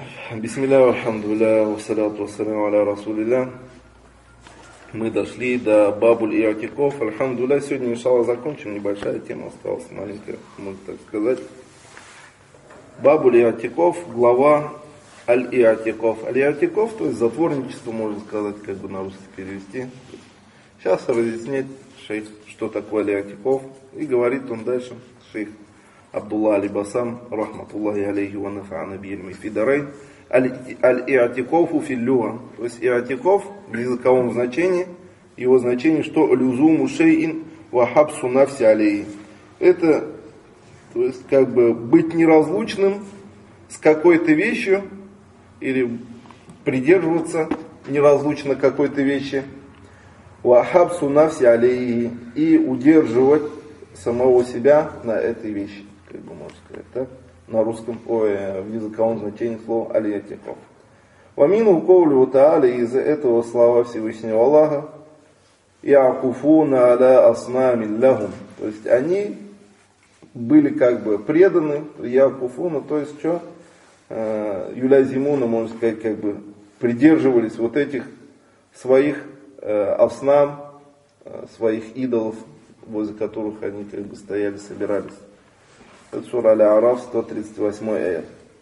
Бисмилля, алхамдулилля, вассаляту вассаляму аля расулилля. Мы дошли до бабуль иатиков. Альхамдулилля, сегодня, иншаллах, закончим. Небольшая тема осталась, маленькая, можно так сказать. Бабуль иатиков, глава аль-иатиков. Аль-иатиков, то есть затворничество, можно сказать, как бы на русский перевести. Сейчас разъяснит шейх, что такое аль-иатиков. И говорит он дальше, шейх Абдулла Аль-Басам, рахматуллахи алейхи ва нафа'ана бильми фидарайн. Аль-иатикофу филлюга. То есть иатиков в языковом значении, его значение, что люзуму шейин ва хабсу нафси алейхи. Это, то есть, как бы быть неразлучным с какой-то вещью, или придерживаться неразлучно какой-то вещи, ва хабсу нафси алейхи, и удерживать самого себя на этой вещи, как бы можно сказать, так? На русском, в языковом значении слова аль-иатиков. Вамину ковлю та'аля, из-за этого слова Всевышнего Аллаха, я'куфуна аля аснами лахум. То есть они были как бы преданы, я'куфуна, то есть что? Юлязимуна, можно сказать, как бы придерживались вот этих своих аснам, своих идолов, возле которых они как бы стояли, собирались. Это сура Аль-А'раф, 138 аят.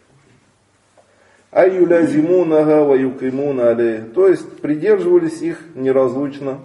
Аюлязимунага ва юкримуна алейх. То есть придерживались их неразлучно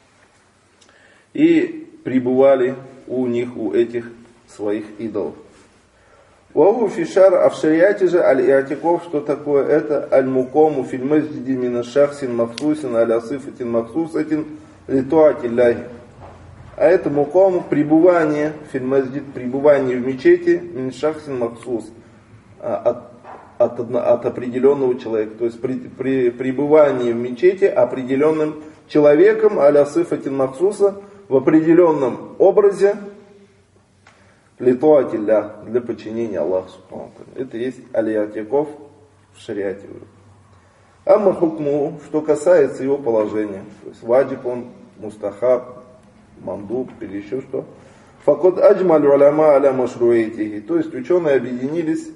и пребывали у них, у этих своих идолов. Ваху фишар, а в шариате же аль-иатиков, что такое? Это аль-мукому филь масджиди мина шахсин махсусин аля сифатин махсусатин литуатилляхи. А это мукому пребывание, фильмаздид, пребывание в мечети, миншахсин махсус, от определенного человека. То есть при пребывании в мечети определенным человеком, аля сифатин махсуса, в определенном образе, литуатилля, для подчинения Аллаху. Это есть аль-иатиков в шариате. Амма хукму, что касается его положения, то есть ваджиб он, мустахаб, мандуб или еще что. Факод аджмаль уляма аля машруэтихи. То есть ученые объединились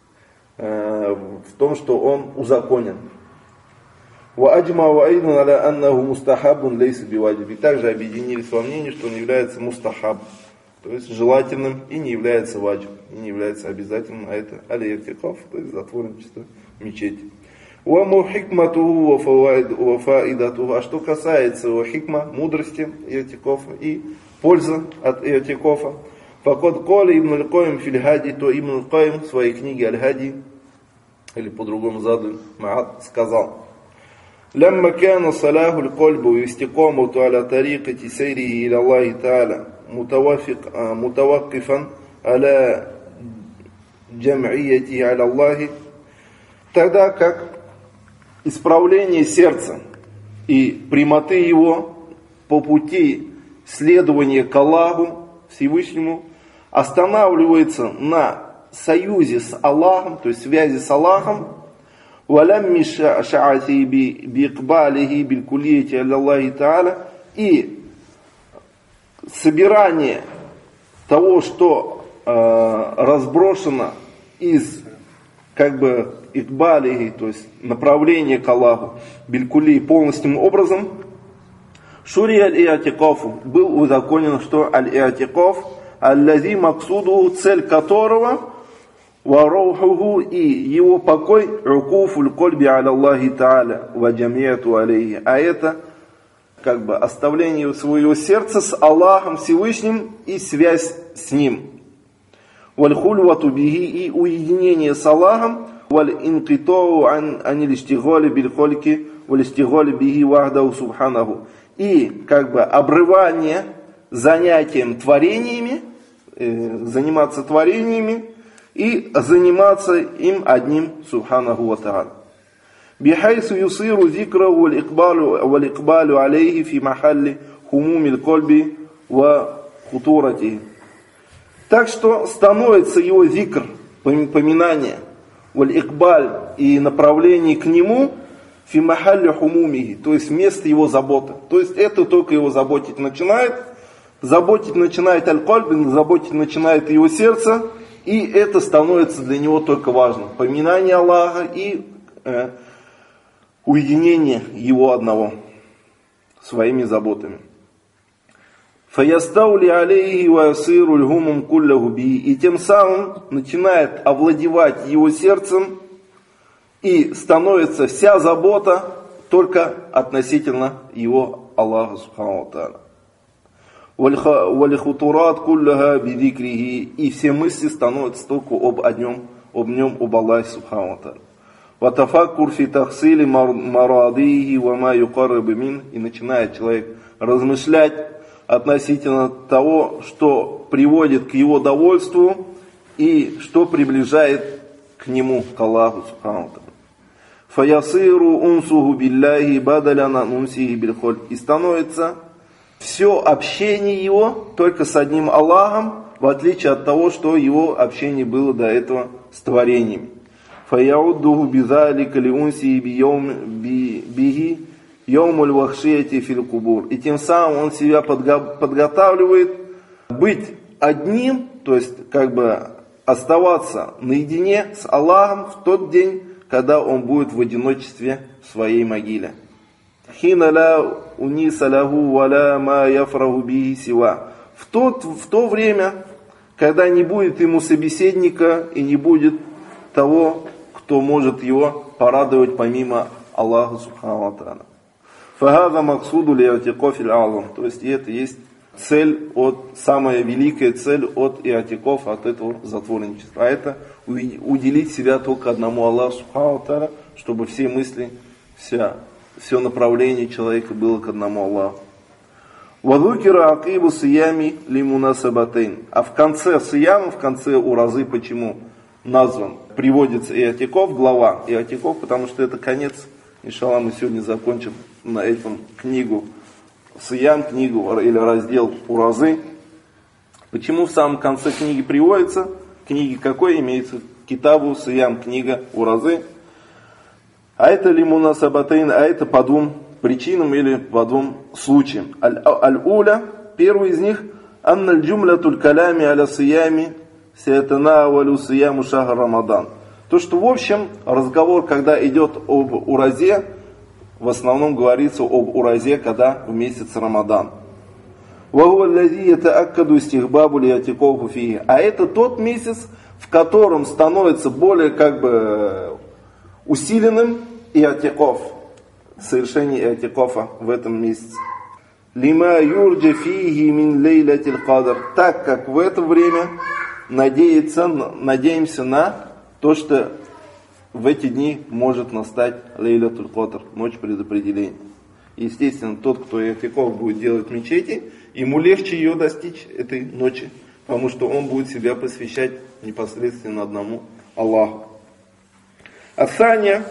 в том, что он узаконен. Ва аджмау айдан аля аннаху мустахабун лейса биваджиб. И также объединились во мнении, что он является мустахаб, то есть желательным, и не является ваджиб, и не является обязательным, а это аль-иатикаф, то есть затворничество в мечети. А что касается его хикма, мудрости иатикофа и пользы от иатикофа, факод коли ибн аль-Каим филь-хади, то ибн аль-Каим в своей книге аль-Хади, или по-другому Заду Ма'ад, сказал: «Лямма кяна салаху аль-кольбу истикамату аля тарикати сейрихи иля Аллахи та'аля мутаваккифан аля джам'ияти аля Аллахи». Тогда как исправление сердца и прямоты его по пути следования к Аллаху Всевышнему останавливается на союзе с Аллахом, то есть связи с Аллахом, и собирание того, что разброшено из как бы икбалихи, то есть направление к Аллаху, билькули, полностным образом, шури аль-иатикафу, был узаконен, что аль-иатикаф, аль-лази максуду, цель которого, вараухуху, и его покой, рукуфуль кольби аля Аллахи та'аля, ва джамияту алейхи, а это как бы оставление своего сердца с Аллахом Всевышним и связь с Ним. Валь-хульвату бихи, и уединение с Аллахом, валь-инкитоу ан-илиштиголи биль-хольки, валь-истиголи бихи вахдау субханаху. И как бы обрывание занятием творениями, заниматься творениями и заниматься им одним субханаху ва та'аля. Бихайсу юсиру зикраху валь-икбалу алейхи фи махалли хумумиль кольби ва хутуратихи. Так что становится его зикр, поминание, валь-икбаль и направление к нему, фи махалли хумумихи, то есть вместо его заботы. То есть это только его заботить начинает аль-кольб, заботить начинает его сердце, И это становится для него только важным. Поминание Аллаха и уединение Его одного своими заботами. فَيَسْتَوْلِ عَلَيْهِ وَيَصِيرُ الْهُمُمْ كُلَّهُ بِهِ. И тем самым начинает овладевать его сердцем, и становится вся забота только относительно его Аллаха Субхану ва Тааля. وَالْخُطُرَاتْ كُلَّهَا بِذِكْرِهِ. И все мысли становятся только об нем, об Аллахе Субхану ва Тааля. وَتَفَكُّرْ فِي تَحْصِيلِ مَرَاضِيهِ وَمَا يُقَرِّبُ مِنْهُ. И начинает человек размышлять относительно того, что приводит к его довольству и что приближает к нему, к Аллаху Субхану ва Тааля. Фаясиру унсуху билляхи бадаляна унсихи бильхоль. И становится все общение его только с одним Аллахом, в отличие от того, что его общение было до этого с творениями. Фаяуддуху бидалика ли унсихи биги йомуль вахшияти фил кубур. И тем самым он себя подготавливает быть одним, то есть как бы оставаться наедине с Аллахом в тот день, когда он будет в одиночестве в своей могиле. Хина ла униса лаху валя ма яфраху биhi сива. В то время, когда не будет ему собеседника и не будет того, кто может его порадовать помимо Аллаха Субхану ва Тааля. Фахаза максуду ли'атикоф аль-алам. То есть это есть цель, самая великая цель от иатиков, от этого затворничества. А это уделить себя только одному Аллаху Субхану ва Тааля, чтобы все мысли, все направление человека было к одному Аллаху. Вадукира акибу сиями лимунасабатейн. А в конце сияма, в конце уразы, почему назван, приводится иатиков, глава иатиков, потому что это конец. Иншаллах, мы сегодня закончим на этом книгу Сиям, книгу или раздел Уразы. Почему в самом конце книги приводится? Книги какой имеется? Китабу Сиям, книга Уразы. А это лимуна сабатейн, а это по двум причинам или по двум случаям. Аль-Уля, первый из них, анналь джумлятуль калями аля сиями сиатана валю сияму шахр Рамадан. То, что в общем разговор, когда идет об уразе, в основном говорится об уразе, когда в месяц Рамадан. А это тот месяц, в котором становится более усиленным иатиков, совершение иатикофа в этом месяце. Лима юрджа фихи мин лейлатил кадр. Так как в это время надеемся на то, что в эти дни может настать лейлатуль кадр, ночь предопределения. Естественно, тот, кто иатикоф будет делать в мечети, ему легче ее достичь, этой ночи, потому что он будет себя посвящать непосредственно одному Аллаху. Асания,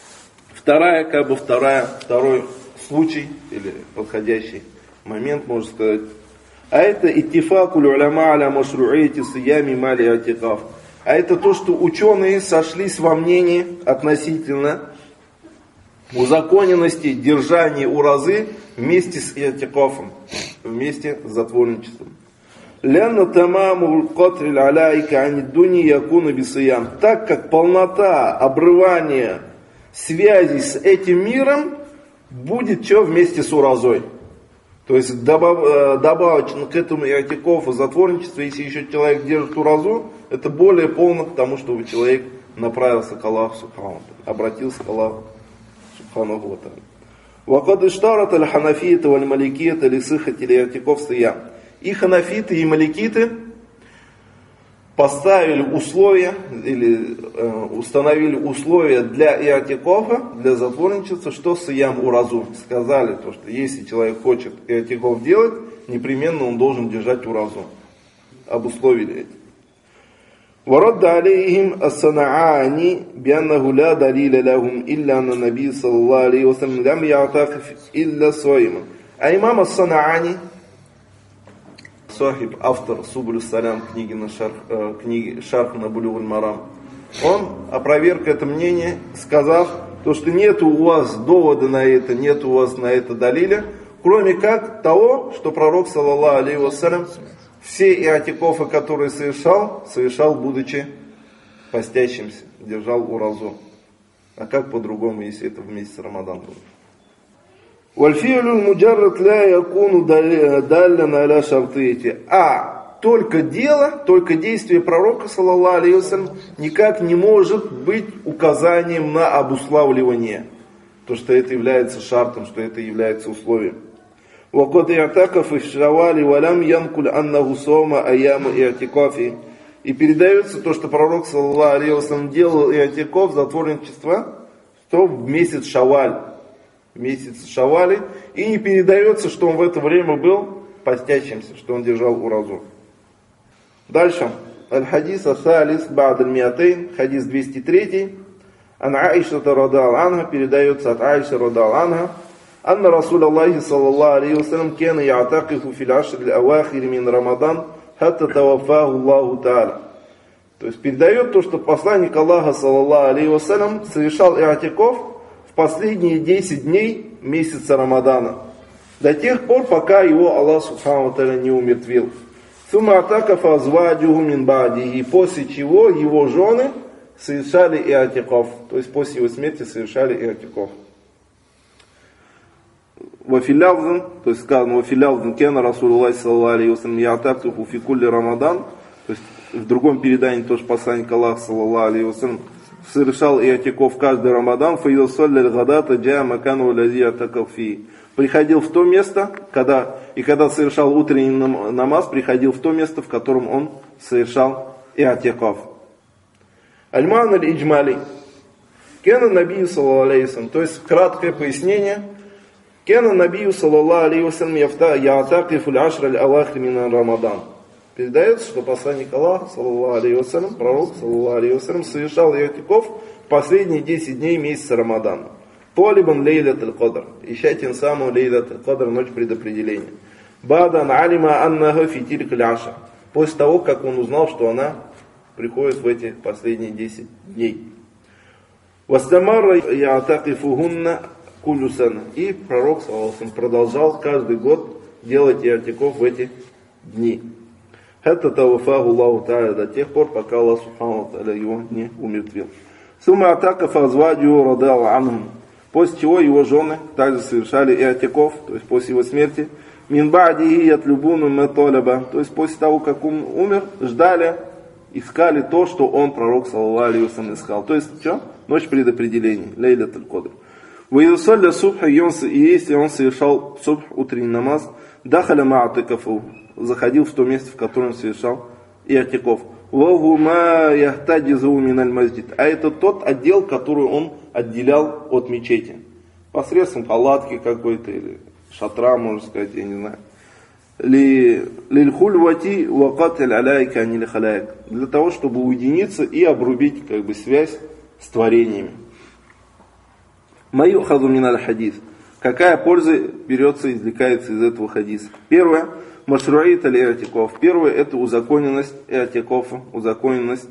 второй случай, или подходящий момент, можно сказать. А это иттифакуль уляма аля машру'ити сиями мали атикаф. А это то, что ученые сошлись во мнении относительно узаконенности держания уразы вместе с иатикафом, вместе с затворничеством. Лянна тамаму катриль аляйка анидуни якуна бисаям. Так как полнота обрывания связи с этим миром будет вместе с уразой. То есть добавочно к этому иатикофу затворничество, если еще человек держит уразу, это более полно к тому, чтобы человек направился к Аллаху Субхану, обратился к Аллаху Субхану ва Тааля. Вакад иштарат аль-ханафита валь-маликита лисыхати лиатиков сиям. И ханафиты, и маликиты поставили условия, или установили условия для иатикофа, для затворничества, что сиям уразу. Сказали, то, что если человек хочет иатикоф делать, непременно он должен держать уразу. Обусловили это. ورد عليهم الصنعاني بأنه لا دليل لهم إلا أن النبي صلى الله عليه وسلم لم يعتكف إلا صائما. А имам ас-Санаани, сахиб, автор Субуль Салям, книги Шарх на Булюг аль-Марам, он опроверг это мнение, сказав, то, что нет у вас довода на это, нет у вас на это далиля, кроме как того, что пророк, саллаллаху алейхи вассалям, все иатикофы, которые совершал будучи постящимся, держал уразу. А как по-другому, если это в месяц Рамадан будет? Вальфи'лю муджаррад ля якуну даллян аля шартыти. А только дело, только действие пророка, саллаллаху алейхи вассалям, никак не может быть указанием на обуславливание. То, что это является шартом, что это является условием. وَقَدْ اِعْتَكَفِ فِي الشَّوَالِ وَلَمْ يَنْقُلْ أَنَّهُ صَوْمَ أَيَّامَ إِعْتِكَافِ. И передается то, что пророк, саллаллаху алейхи вассалям, делал иатикаф, затворничество, что в месяц Шаваль. В месяц Шавали. И не передается, что он в это время был постящимся, что он держал уразу. Дальше. Аль-хадис ас-салис ба'д аль-миатейн, хадис 203. Ан Аиша радиаллаху анха, передается от Аиши радиаллаху анха. Анна Расул Аллахи саллаллаху алейхи вассалям кена я'такифу фил ашр аль-авахир мин Рамадан хатта тавафаху Аллаху та'аля. То есть передает то, что посланник Аллаха саллаллаху алейхи вассалям совершал иатикаф в последние 10 дней месяца Рамадана. До тех пор, пока его Аллах субхану ва тааля не умертвил. Сумма атакафа азваджуху мин ба'дихи, после чего его жены совершали иатикаф. То есть после его смерти совершали иатикаф. Вафилявзан, то есть сказано, вафилявзан кена Расулуллахи саллаллаху алейхи вассалям я'такифу фи кулли Рамадан. То есть в другом передании тоже посланник Аллаха саллаллаху алейхи вассалям совершал иатикаф каждый Рамадан. Фаида салля аль-гадата джа макану лази я'такаф фи. Приходил в то место, когда совершал утренний намаз, приходил в то место, в котором он совершал иатикаф. Аль-Ма'на аль-Иджмали. Кена набию саллаллаху алейхи вассалям. То есть краткое пояснение. Кена набию саллаллаху алейхи вассалям я'такифу аль-ашр аль-авахир мин Рамадан. Передается, что посланник Аллаха, саллаллаху алейхи вассалям, пророк, саллаллаху алейхи вассалям, совершал иатикаф в последние 10 дней месяца Рамадана. Талибан лейлат аль-кадр, ища тем самым лейлат аль-кадр, ночь предопределения. Бадан алима аннаха фи тилька аль-ашр. После того, как он узнал, что она приходит в эти последние 10 дней. Вастамарра я'такифухунна куллю сана. И пророк, саллаллаху алейхи вассалям, продолжал каждый год делать иатикаф в эти дни. Хатта тавафаху Аллаху та'аля, до тех пор, пока Аллах субхану ва тааля его не умертвил. Сумма атакафа азваджуху радиаллаху анхум. После чего его жены также совершали иатикаф, то есть после его смерти. Мин ба'дихи ятлюбуну ма талаба. То есть после того, как он умер, ждали, искали то, что он, пророк, саллаллаху алейхи вассалям, искал. То есть что? Ночь предопределения, лейлат аль-кадр. Ваидусалля субх, и если он совершал субх, утренний намаз, дахаля ма'атикафу, заходил в то место, в котором он совершал иатикаф. Вагума яхтаджизу миналь масджид. А это тот отдел, который он отделял от мечети. Посредством палатки какой-то, или шатра, можно сказать, я не знаю. Лильхульвати вакатиль аляйка аниль халяйк. Для того, чтобы уединиться и обрубить связь с творениями. Маюхазу миналь хадис. Какая польза берется, извлекается из этого хадиса? Первое. Машруаит аль-иатикаф. Первое — это узаконенность иатикафа, узаконенность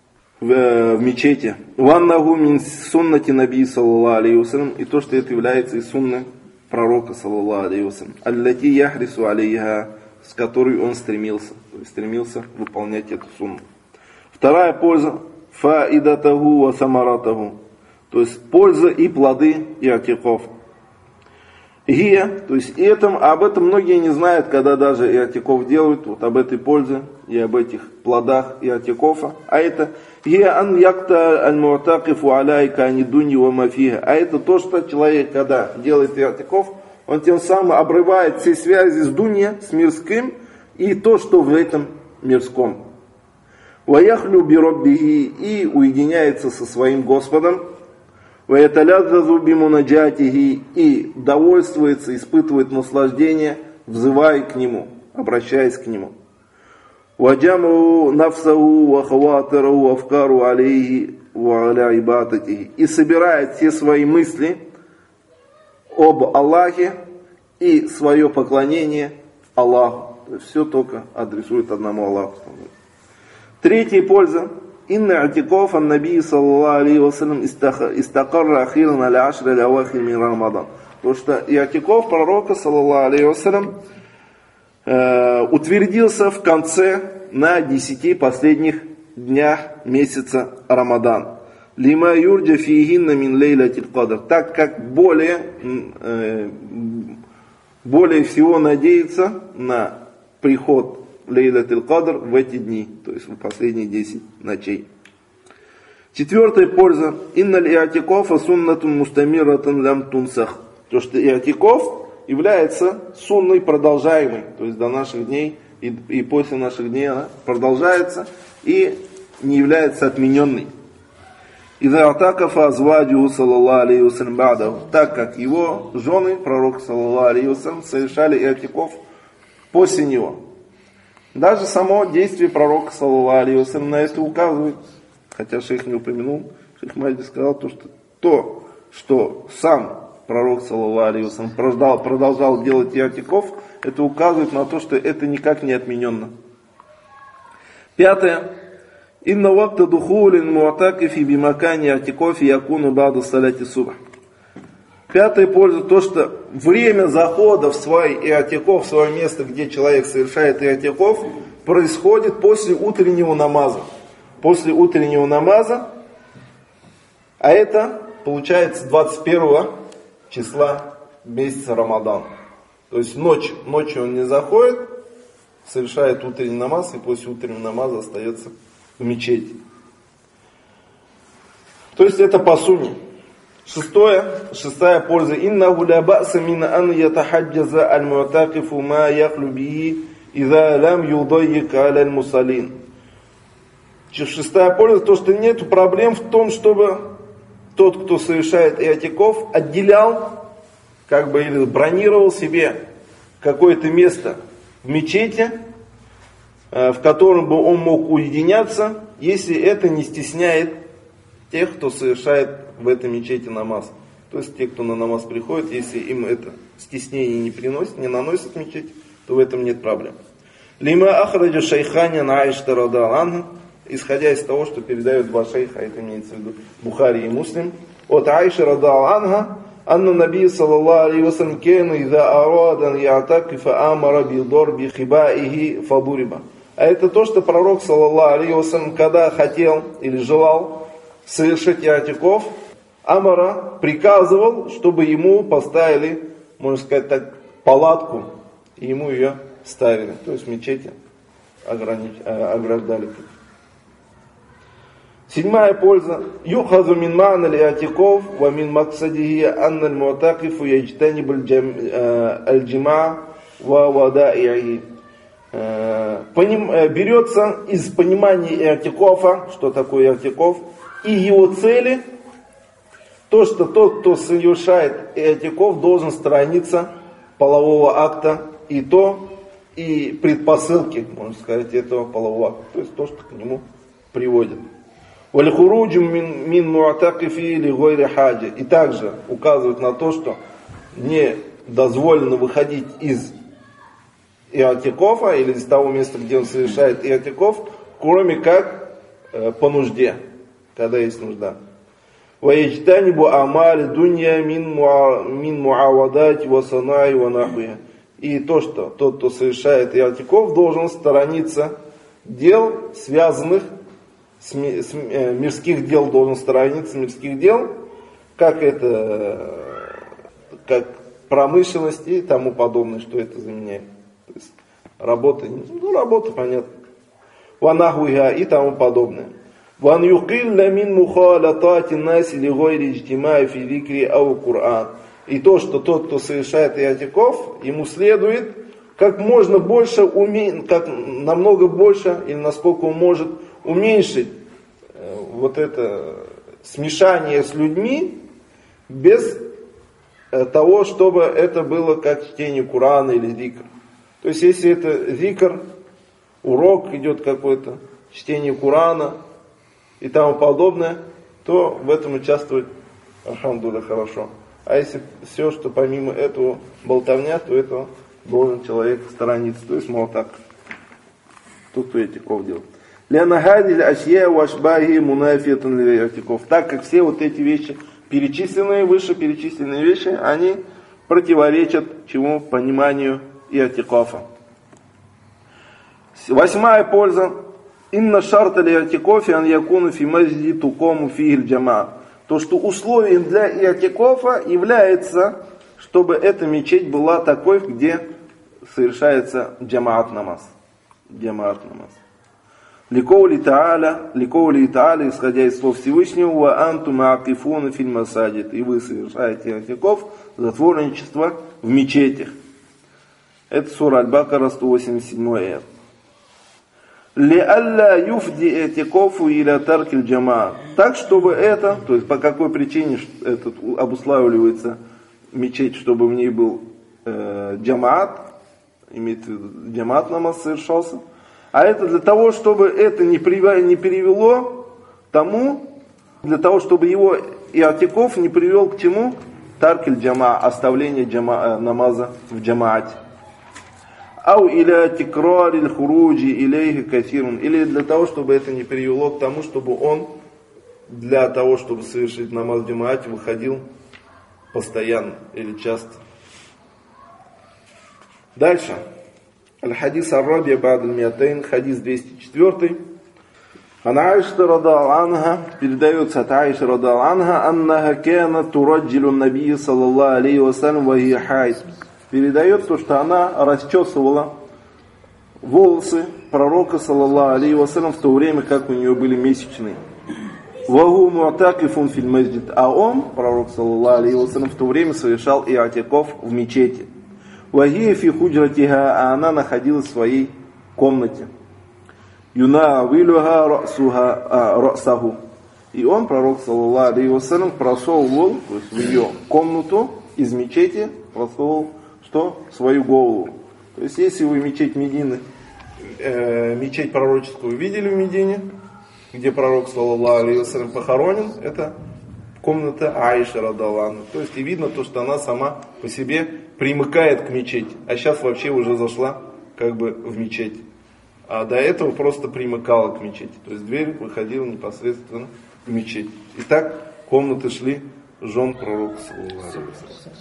в мечети. Ваннаху мин суннати наби саллаллаху алейхи вассалям. И то, что это является из сунны пророка саллаллаху алейхи вассалям. Аллати яхрису алейха, с которой он стремился. То есть стремился выполнять эту сунну. Вторая польза — фаидатаху ва самаратаху. То есть польза и плоды иатикафа. То есть об этом многие не знают, когда даже иатикаф делают, вот об этой пользе и об этих плодах иатикафа. А это ан якта аль-муатакифу аляйка анидуньи ва мафиха. А это то, что человек, когда делает иатикаф, он тем самым обрывает все связи с дунья, с мирским, и то, что в этом мирском. Ваяхлю бироббихи, и уединяется со своим Господом. И довольствуется, испытывает наслаждение, взывая к нему, обращаясь к нему. И собирает все свои мысли об Аллахе и свое поклонение Аллаху. То есть все только адресует одному Аллаху. Третья польза. Инна атикаф ан-наби саллаллаху алейхи вассалям истакарра ахиран аль-ашр аль-авахир мин Рамадан. Потому что иатикаф пророка саллаллаху алейхи вассалям утвердился в конце на 10 последних днях месяца Рамадан. Лима юрджа фигинна мин лейлатил кадр. Так как более всего надеется на приход лейлатил кадр в эти дни, то есть в последние 10 ночей. Четвертая польза. Инналь иатикофа суннатун мустамиратун лям тунсах. То, что иатикоф является сунной продолжаемой, то есть до наших дней и после наших дней она продолжается и не является отмененной. Иза атакафа азвадю саллаллаху алейхи вассалям ба'даху, так как его жены, пророк саллаллаху алейхи вассалям, совершали иатикоф после него. Даже само действие пророка саллаллаху алейхи вассалям на это указывает, хотя шейх не упомянул, шейх Махди сказал что сам пророк саллаллаху алейхи вассалям продолжал делать иатикоф, это указывает на то, что это никак не отмененно. Пятое. Инна вакта духулин муатакифи бимакани атикофи якуну баду саляти субх. Пятая польза, то, что время захода в свой иатикоф, в свое место, где человек совершает иатикоф, происходит после утреннего намаза. После утреннего намаза, а это получается 21 числа месяца Рамадан. То есть ночью он не заходит, совершает утренний намаз, и после утреннего намаза остается в мечети. То есть это по сунне. Шестая польза. Иннаху ля ба'са мин ан ятахаджаза аль-му'такифу ма яхлу биhi иза лам юдайик аля аль-мусалин. Шестая польза, то, что нет проблем в том, чтобы тот, кто совершает иатикоф, отделял, или бронировал себе какое-то место в мечети, в котором бы он мог уединяться, если это не стесняет тех, кто совершает в этой мечети намаз. То есть те, кто на намаз приходит, если им это стеснение не наносит в мечеть, то в этом нет проблем. Лима ахраджу шайхани на Аишта радаллаху анха, исходя из того, что передают два шейха, это имеется в виду Бухари и Муслим, от Аиши радаллаху анха, анна наби саллаллаху алейхи вассалям кена иза арадан яатакифа амара бидорби хибаихи фадуриба. А это то, что пророк саллаллаху алейхи вассалям, когда хотел или желал совершить иатикоф, амара приказывал, чтобы ему поставили, можно сказать так, палатку, и ему ее ставили, то есть в мечети ограждали. Седьмая польза. Юхазу мин ма'на лиатикоф ва мин максадихи анна аль-муатакифу яджтаниб аль-джима ва вада'i'и. Берется из понимания иатикофа, что такое иатикоф, и его цели, то, что тот, кто совершает иатикоф, должен сторониться полового акта и предпосылки, можно сказать, этого полового акта, то есть то, что к нему приводит. И также указывает на то, что не дозволено выходить из иатикофа или из того места, где он совершает иатикоф, кроме как по нужде, когда есть нужда. И то, что тот, кто совершает иатикоф, должен сторониться дел, связанных мирских дел, должен сторониться мирских дел, как промышленность и тому подобное, что это заменяет. То есть работа понятно. Ванахуиха и тому подобное. Ван юкилля мин мухалатати наси ли гойри иджтимай фи викри ау Кур'ан. И то, что тот, кто совершает иатикоф, ему следует намного больше, или насколько он может уменьшить вот это смешание с людьми, без того, чтобы это было как чтение Корана или зикр. То есть, если это зикр, урок идет какой-то, чтение Корана и тому подобное, то в этом участвовать, альхамдулилля, хорошо. А если все, что помимо этого болтовня, то этого должен человек сторониться. То есть, мол, так, тот, кто иатикоф делает. Так как все вот эти вещи, вышеперечисленные вещи, они противоречат чему? Пониманию иатикофа. 8-я польза. Инна шарта ли иатикофи ан якуну фи мазди тукому фигиль джама. То, что условием для иатикофа является, чтобы эта мечеть была такой, где совершается джамаат намаз. Джамаат намаз. Ликоули та'аля, исходя из слов Всевышнего, ва анту ма'акифуна филь масаджид. И вы совершаете иатикоф, затворничество в мечетях. Это сура Аль-Бакара, 187 аят. Ли'алля юфди иатикофу иля таркиль джамаа. Так, чтобы это, то есть по какой причине этот обуславливается мечеть, чтобы в ней был джамаат, имеется в виду джамаат намаз совершался. А это для того, чтобы это не перевело тому, для того, чтобы его иатикоф не привел к чему? Таркиль джамаа, оставление намаза в джамаате. Ау иля тикрариль хуруджи илейхи кафирун. Или для того, чтобы это не привело к тому, чтобы он для того, чтобы совершить намаз в джамаате, выходил постоянно или часто. Дальше. Аль-Хадис ар-Раби ба'д аль-Миатейн, хадис 204. Ан Аиша радаллаху анха, передается от Аиши радаллаху анха, аннаха кана тураджилу набия саллаллаху алейхи вассалям ва хия хайд. Передает то, что она расчесывала волосы пророка саллаллаху алейхи вассалям в то время, как у нее были месячные. Ваху муатакифун филь масджид. А он, пророк саллаллаху алейхи вассалям, в то время совершал иатикоф в мечети. Вахия фи худжратиха, а она находилась в своей комнате. Юна вилюха расаху. И он, пророк саллаллаху алейхи вассалям, просовывал, то есть в ее комнату из мечети, просовывал что? Свою голову. То есть если вы мечеть Медины, мечеть пророческую видели в Медине, где пророк саллаллаху алейхи вассалям похоронен, это комната Аиши радаллаху анха. То есть и видно то, что она сама по себе примыкает к мечети. А сейчас вообще уже зашла как бы в мечеть. А до этого просто примыкала к мечети. То есть дверь выходила непосредственно в мечеть. И так комнаты шли жен пророка саллаллаху алейхи вассалям.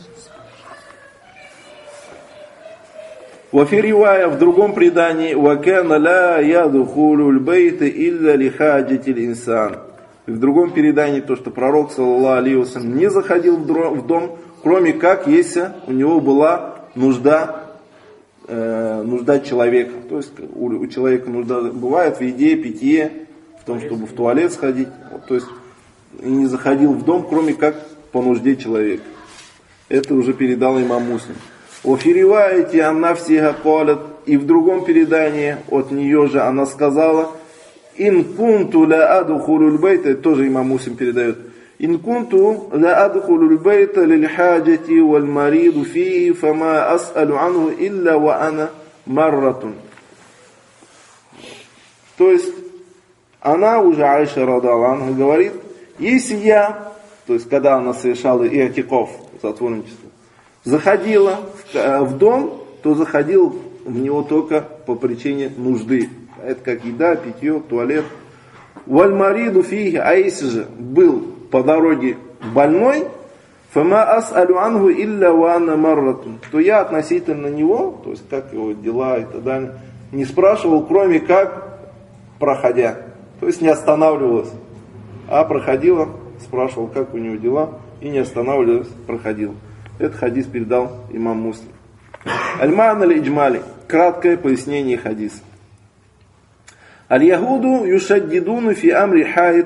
Вафи ривая, в другом предании, вакана ла ядхулуль бейта илля ли хаджатиль инсан. В другом передании то, что пророк саллаллаху алейхи вассалям не заходил в дом, кроме как если у него была нужда человека. То есть у человека нужда бывает в еде, питье, в том, чтобы в туалет сходить. То есть и не заходил в дом, кроме как по нужде человека. Это уже передал имам Муслим. Офириваете она всега калят. И в другом передании от нее же она сказала: Ин кунту ла адхулуль байта, тоже имам Муслим передает. Ин кунту ла адхулуль байта лиль хаджати валь мариду фии, фама ас'алу анху илля ва ана марратун. То есть она уже, Аиша радаллаху анха, говорит, если я, то есть когда она совершала иатикоф, затворничество, заходила в дом, то заходил в него только по причине нужды. Это как еда, питье, туалет. Вальмариду фиги, а если же был по дороге больной, фама ас'алю анху илля ва анна марратун, то я относительно него, то есть как его дела и так далее, не спрашивал, кроме как проходя. То есть не останавливалась, а проходила, спрашивал, как у него дела, и не останавливалась, проходил. Этот хадис передал имам Муслим. Аль-Ма'на аль-Иджмали. Краткое пояснение хадиса. Аль-Ягуду юшаддидуну фи амри хайд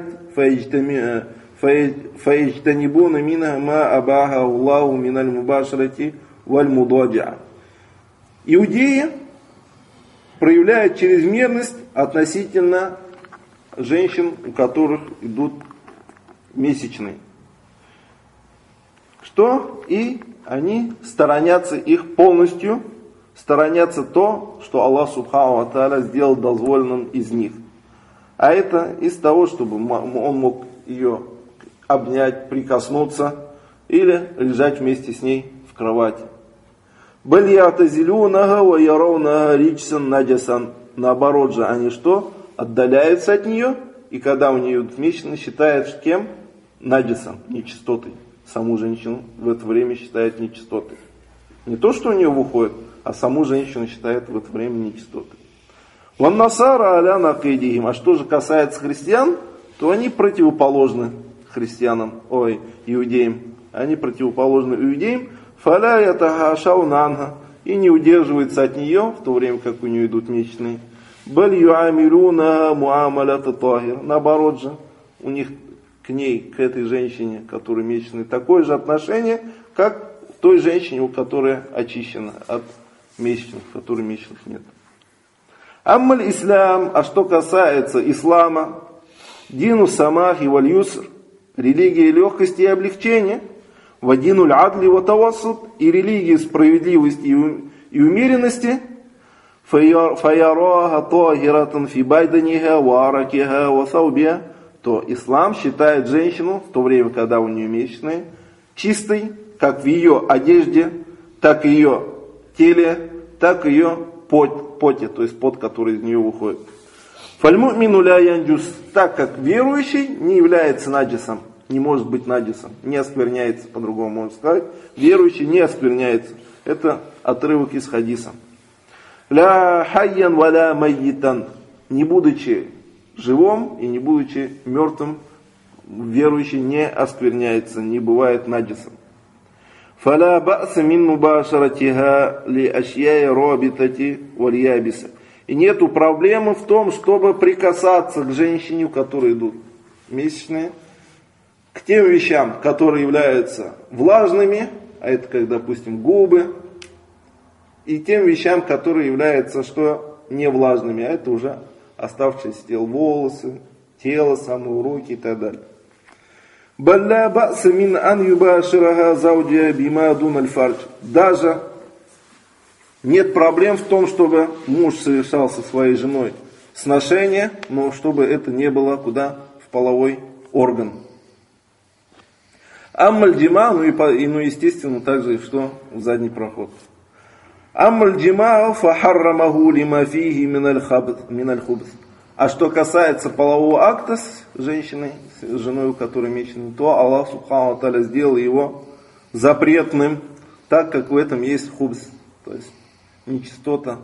фаиджтанибуна минха ма абаха Аллаху миналь мубашрати валь мудаджа. Иудеи проявляют чрезмерность относительно женщин, у которых идут месячные. Что? И они сторонятся их полностью, сторонятся то, что Аллах Субхану ва Тааля сделал дозволенным из них. А это из того, чтобы он мог ее обнять, прикоснуться или лежать вместе с ней в кровати. Наоборот же, они что? Отдаляются от нее, и когда у нее месячные, считают кем? Наджасан, нечистотой. Саму женщину в это время считают нечистотой. Не то, что у нее выходит, а саму женщину считают в это время нечистотой. Ваннасара аля накидихим. А что же касается христиан, то они противоположны христианам, иудеям. Они противоположны иудеям. Фаля ятахашауна анха. И не удерживается от нее, в то время как у нее идут месячные. Баль юамилюна муамалята тахир. Наоборот же, у них к ней, к этой женщине, которая месячная, такое же отношение, как той женщине, которая очищена от месячных, которой месячных нет. Аммаль ислам, а что касается ислама, дину самахи валь юср, религия легкости и облегчения, вадинуль адли ва тавассут, и религия справедливости и умеренности, фаяраха тахиратан фи байданиха ва аракиха ва саубиха, то ислам считает женщину, в то время, когда у нее месячные, чистой, как в ее одежде, так и ее теле, так и ее поте, то есть пот, который из нее выходит. Фальму'мину ля янджус, так как верующий не является наджисом, не может быть наджисом, не оскверняется, по-другому можно сказать, верующий не оскверняется. Это отрывок из хадиса. Ля хайян валя майитан, не будучи живым и не будучи мертвым, верующий не оскверняется, не бывает наджисом. Фаля ба'са мин мубашаратиха ли ашьяи робитати вальябиса. И нету проблемы в том, чтобы прикасаться к женщине, у которой идут месячные, к тем вещам, которые являются влажными, а это как, допустим, губы, и тем вещам, которые являются что не влажными, а это уже оставшиеся тел волосы, тело, самые руки и так далее. Балля ба'са мин ан юбашираха заудия бима дун аль-фардж. Даже нет проблем в том, чтобы муж совершал со своей женой сношение, но чтобы это не было куда? В половой орган. Аммаль джима, естественно, также что? В задний проход. Аммаль джима фахаррамаху лима фихи мин аль-хубс. А что касается полового акта с женщиной, с женой, у которой месячный, то Аллах Субхану ва Тааля сделал его запретным, так как в этом есть хубс, то есть нечистота.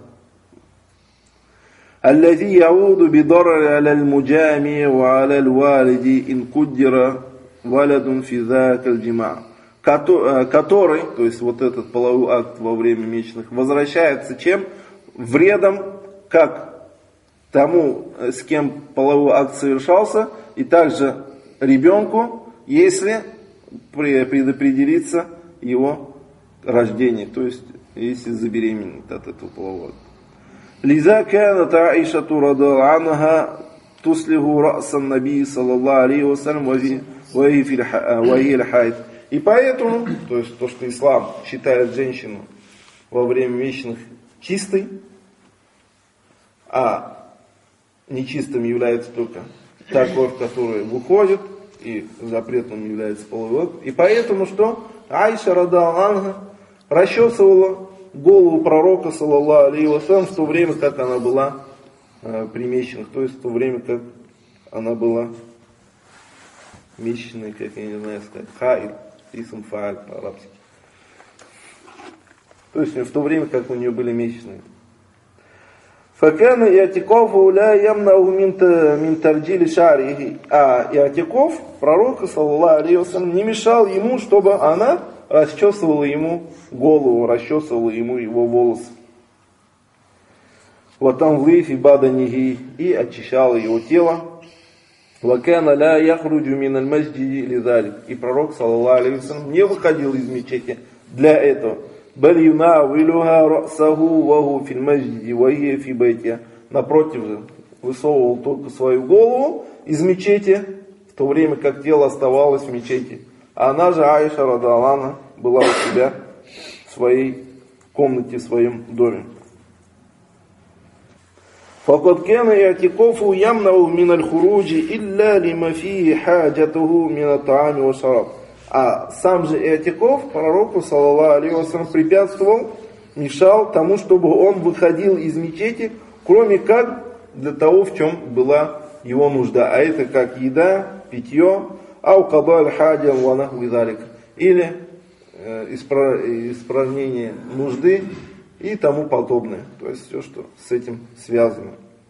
Аллази яуду бидарри аля аль-муджами ва аля аль-валиди ин куддира валядун фи закаль джима. Который, то есть вот этот половой акт во время месячных, возвращается чем? Вредом, как тому, с кем половой акт совершался, и также ребенку, если предопределится его рождение, то есть если забеременеет от этого полового акта. Лиза канат Аишату радиаллаху анха туслиху расан наби саллаллаху алейхи ва саллям ва хи аль-хайд. И поэтому, то есть то, что ислам считает женщину во время месячных чистой, а нечистым является только та кровь, которая выходит, и запретным является половой акт. И поэтому что? Аиша радиаллаху анха расчесывала голову пророка, саллаллаху алейхи ва саллям, в то время, как она была при месячных, то есть в то время, как она была месячной, как я не знаю сказать, хаиль, исм фааль по-арабски. То есть в то время, как у нее были месячные. Факана иатикофу ля ямнаху мин тарджили шарихи. А иатикоф пророка, саллаллаху алейхи ва саллям, не мешал ему, чтобы она расчесывала ему голову, расчесывала ему его волосы. Ватамвлифи баданихи, и очищала его тело. Вакана ля яхруджу мин аль-масджиди лизалик. И пророк, саллаллаху алейхи ва саллям, не выходил из мечети для этого. Баль юнавилюха расаху ваху фил масджиди вахия фи байтиха. Напротив же, высовывал только свою голову из мечети, в то время как тело оставалось в мечети. А она же, Аиша радиаллаху анха, была у себя в своей комнате, в своем доме. فقد كان اعتكافه يمنع من الخروج إلا لما فيه حاجته من الطعام والشراب. А сам же иатикаф пророку, саллаллаху алейхи ва саллям, препятствовал, мешал тому, чтобы он выходил из мечети, кроме как для того, в чем была его нужда. А это как еда, питье, аукада аль-хадя ва нахви залик, или испражнение нужды и тому подобное. То есть все, что с этим связано.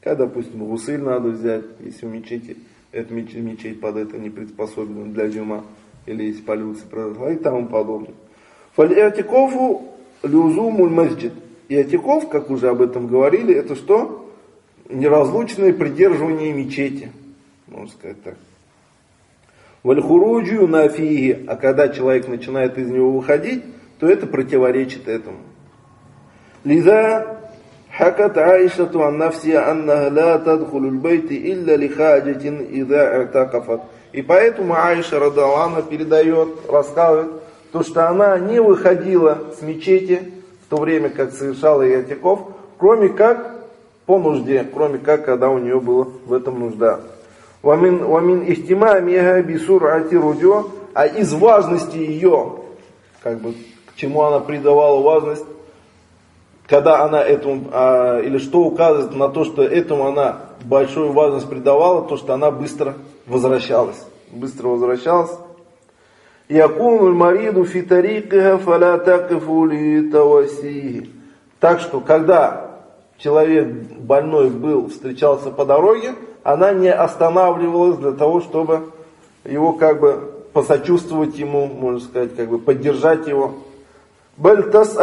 Когда, допустим, гусыль надо взять, если в мечети, эта мечеть под это не приспособлена для джума, или если полюция произошла, и тому подобное. Фаль-иатикофу люзумуль масджид. Иатикоф, как уже об этом говорили, это что? Неразлучное придерживание мечети, можно сказать так. Валь-хуруджу нафиги, а когда человек начинает из него выходить, то это противоречит этому. Лиза حكت عائشة عن نفسها أنها لا تدخل البيت إلا لحاجة إذا اعتكفت. И поэтому Аиша радиаллаху передает, рассказывает, то, что она не выходила с мечети в то время, как совершала иатикоф, кроме как по нужде, кроме как когда у нее была в этом нужда. Вамин ихтимамиха бисурати рудё, а из важности ее, как бы, к чему она придавала важность, когда она этому, или что указывает на то, что этому она большую важность придавала, то, что она быстро возвращалась. Якунуль мариду фитарикиха фаля такифу ли тавасихи. Так что, когда человек больной встречался по дороге, она не останавливалась для того, чтобы его как бы посочувствовать ему, можно сказать, как бы поддержать его. Напротив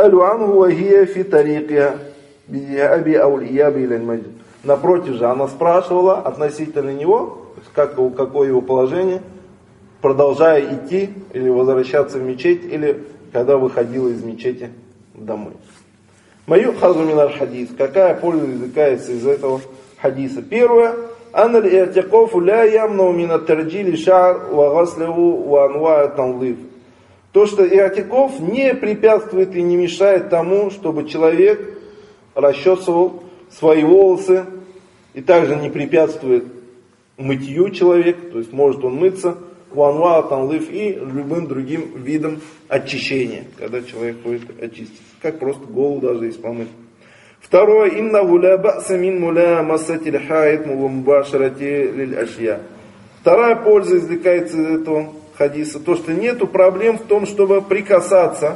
же, она спрашивала относительно него, какое его положение, продолжая идти или возвращаться в мечеть, или когда выходила из мечети домой. Мою хазуминар хадис. Какая польза извлекается из этого хадиса? Первое. Анна л'и'тикафу ля ямнау мин ат-тарджили ша'р ва гаслиху ва анва' ат-танзиф. То, что иатикоф не препятствует и не мешает тому, чтобы человек расчесывал свои волосы, и также не препятствует мытью человека, то есть может он мыться, ванва, танлыф и любым другим видом очищения, когда человек хочет очиститься, как просто голову даже если помыть. Второе, иннаху ля ба'са мин мулямасати л-хаид мубашарати лиль-ашья. Вторая польза извлекается из этого хадиса, то, что нету проблем в том, чтобы прикасаться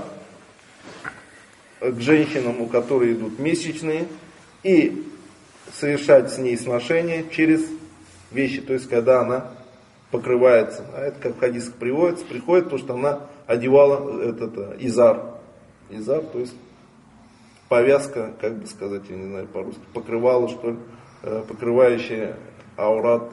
к женщинам, у которых идут месячные, и совершать с ней сношение через вещи, то есть когда она покрывается. А это как в хадисах приходит то, что она одевала этот изар. Изар, то есть повязка, как бы сказать, я не знаю по-русски, покрывало, что ли, покрывающее аурат.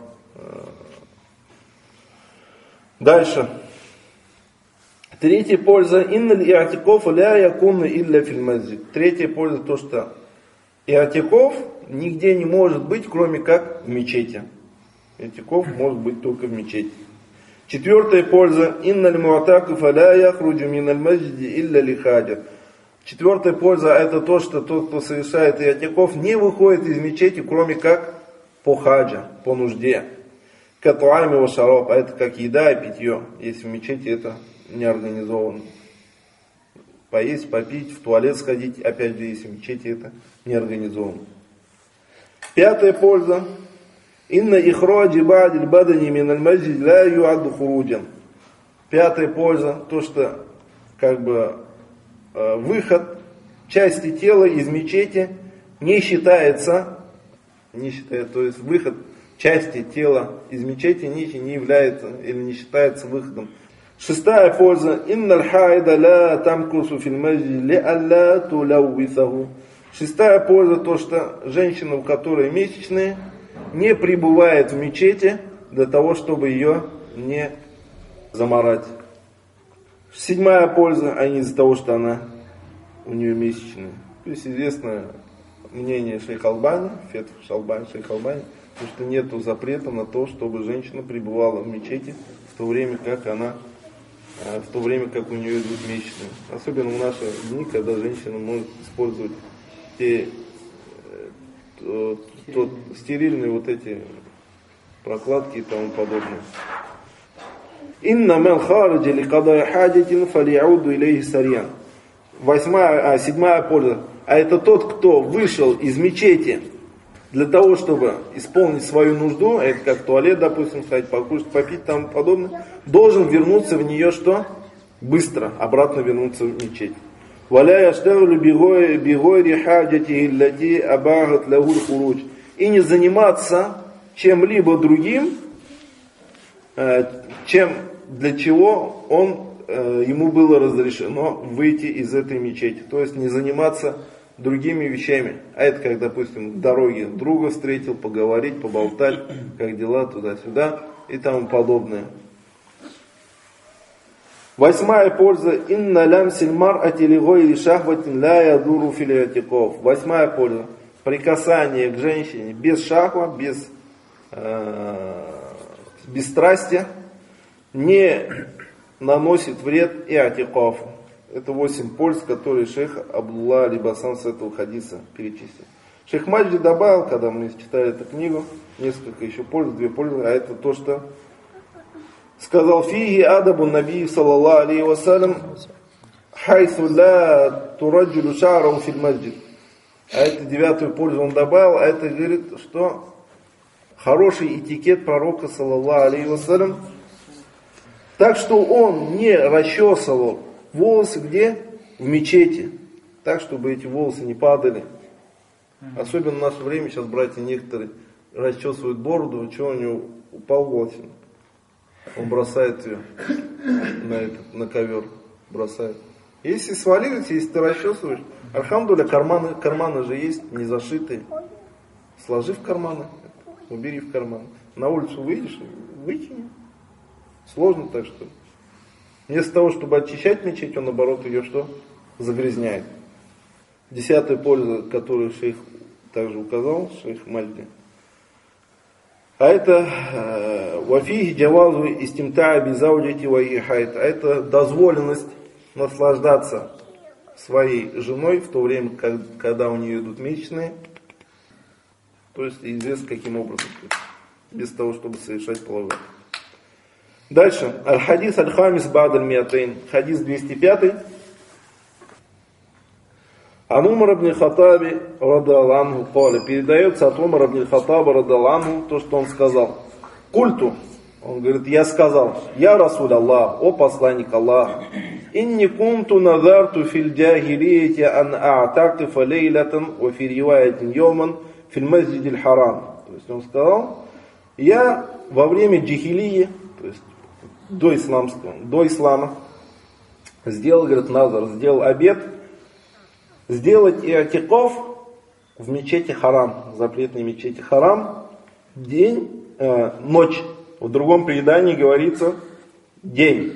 Дальше. Третья польза. Инналь иатикоф ля якунна илля фил масджид. Третья польза то, что иатикоф нигде не может быть, кроме как в мечети. Иатикоф может быть только в мечети. Четвертая польза. Инналь муатакифа ля яхруджу миналь масджиди илля ли хаджа. Четвертая польза это то, что тот, кто совершает иатикоф, не выходит из мечети, кроме как по хаджа, по нужде. Катуами ва шараб, а это как еда и питье, если в мечети это не организовано. Поесть, попить, в туалет сходить, опять же, если в мечети это не организовано. Пятая польза. Инна ихраджи ба'диль бадани миналь масджид ля ю'адду хуруджан. Пятая польза, то, что как бы выход части тела из мечети не считается, то есть выход части тела из мечети не является или не считается выходом. Шестая польза. Инналь хайда ля тамкусу фил масджид ли алла тулаввисаху. Шестая польза то, что женщина, у которой месячные, не пребывает в мечети для того, чтобы ее не заморать. Седьмая польза, а не из-за того, что у нее месячные. То есть известное мнение шейх Албани, фетх шейх Албани, что нету запрета на то, чтобы женщина пребывала в мечети в то время, как у нее идут месячные. Особенно в наши дни, когда женщина может использовать стерильные вот эти прокладки и тому подобное. Инна ман хараджа ли кадай хаджатин фали'уду илейхи сарьян. Седьмая польза. А это тот, кто вышел из мечети для того, чтобы исполнить свою нужду, это как в туалет, допустим, сходить, покушать, попить, тому подобное, должен вернуться в нее что? Быстро, обратно вернуться в мечеть. Валя яштагулю бигойри хаджати иллати абагат лахуль хурудж. и не заниматься чем-либо другим, чем для чего ему было разрешено выйти из этой мечети. То есть не заниматься другими вещами. А это как, допустим, в дороге друга встретил, поговорить, поболтать, как дела, туда-сюда и тому подобное. 8-я польза. Инна лямсиль мар'ати ли гойри шахватин ля ядуру фил и'тикаф. 8-я польза. Прикасание к женщине без шахва, без страсти не наносит вред и'тикафу. Это 8 польз, которые шейх Абдулла аль-Басан с этого хадиса перечислил. Шейх Маджди добавил, когда мы читали эту книгу, несколько еще польз, 2 пользы, а это то, что сказал фиги адабу наби саллаллаху алейхи вассалям хайсу ла тураджулю ша'раху фил масджид. А это 9-ю пользу он добавил, а это говорит, что хороший этикет пророка саллаллаху алейхи вассалям, так что он не расчесывал волосы где? В мечети. Так, чтобы эти волосы не падали. Особенно в наше время, сейчас братья некоторые расчесывают бороду, что у него упал волос. Он бросает ее на ковер. Бросает. Если свалились, если ты расчесываешь, альхамдулилля, карманы же есть, не зашитые. Сложи в карманы, убери в карманы. На улицу выйдешь, выкини. Сложно так, что ли? Вместо того, чтобы очищать мечеть, он наоборот ее что? Загрязняет. 10-я польза, которую шейх также указал, шейх Маджди. А это вафихи джавазу истимтаа бизауджати ва ихайт. А это дозволенность наслаждаться своей женой в то время, когда у нее идут месячные. То есть известно каким образом. Без того, чтобы совершать половой. Дальше. Аль-хадис аль-хамис бад аль-миатейн. Хадис 205. Ан Умар ибн Хаттаби радаллаху анху каля. Передается от Умара ибн Хаттаба радаллаху анху то, что он сказал. Культу. Он говорит, я сказал, я Расуль Аллах, о посланник Аллаха. Инни кунту назарту фил джахилияти ан а'такифа лейлатан ва фи риваятин йоман фил масджидиль харам. То есть он сказал, я во время джахилии, то есть до ислама, сделал, говорит, назар, сделал обет, сделать и'тикаф в мечети Харам, запретной мечети Харам, ночь. В другом предании говорится день.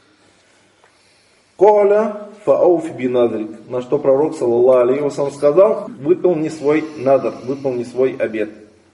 Коля фауф биназрик. На что пророк саллаллаху алейхи вассалям сказал, выполни свой надар, выполни свой обет.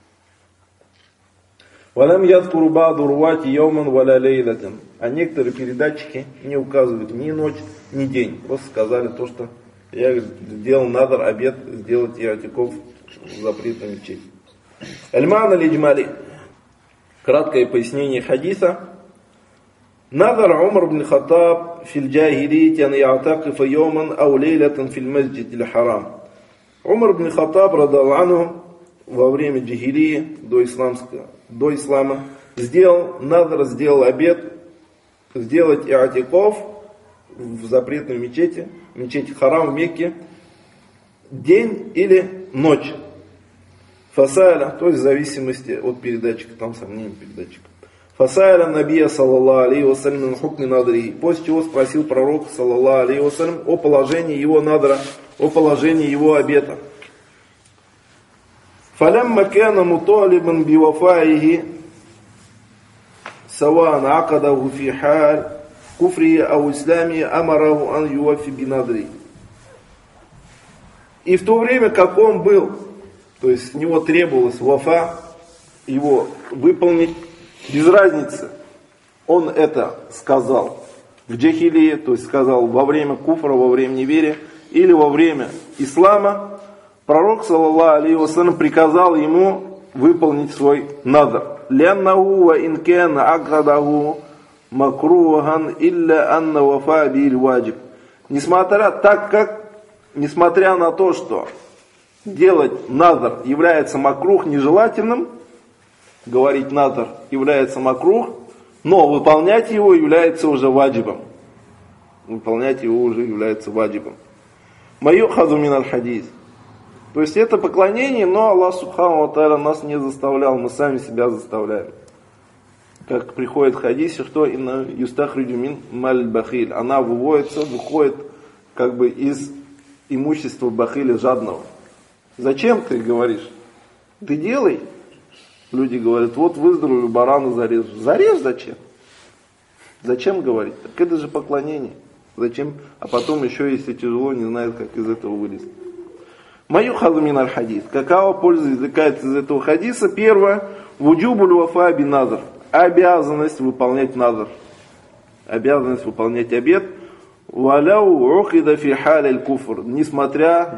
Валям ядкуру ба'ду руати йоман валя лейлатан. А некоторые передатчики не указывают ни ночь, ни день. Просто сказали то, что я сделал надар, обет, сделать и'тикаф в запретной мечети. Аль-Ма'на лиджмали. Краткое пояснение хадиса. Надар Умар ибн Хаттаб фил джахилияти ан я'такифа йоман ау лейлатан фил масджидиль харам. Умар ибн Хаттаб радаллаху анху во время джахилии, до ислама, сделал надар, сделал обет, сделать и'тикаф в запретной мечети, мечети Харам в Мекке, день или ночь. Фасаля, то есть в зависимости от передатчика, там сомнение передатчика. Фасаля набия саллаллаху алейхи вассалям хукми надри. После чего спросил пророк саллаллаху алейхи вассалям о положении его надра, о положении его обета. Фалямма кана муталибан бивафаихи саваан акадаху фи халь куфри ау ислами амараху ан юафи бинадри. И в то время, как он был, то есть с него требовалось вафа, его выполнить, без разницы, он это сказал в джахилии, то есть сказал во время куфра, во время неверия, или во время ислама, пророк, саллаллаху алейхи вассалям, приказал ему выполнить свой надар. Ляннаху ва инкана акадаху макрухан илля анна вафа биль ваджиб. Несмотря на то, что делать надар является макрух нежелательным, говорить надар является макрух, но выполнять его является уже ваджибом. Выполнять его уже является ваджибом. Майюхазу миналь хадис. То есть это поклонение, но Аллах Субхану ва Тааля нас не заставлял, мы сами себя заставляем. Как приходит в хадисе, что инна юстахриджу мин маль бахиль. Она выводится, выходит как бы из имущества бахиля, жадного. Зачем ты говоришь? Ты делай. Люди говорят, вот выздоровлю, барана зарежу. Зарежь зачем? Зачем говорить? Так это же поклонение. Зачем? А потом еще, если тяжело, не знает, как из этого вылезть. Мою хазмин аль-хадис. Какова польза извлекается из этого хадиса? Первое. Вуджубуль вафа би назр. Обязанность выполнять назр. Обязанность выполнять обет. Валяу ухида фи халь куфр. Несмотря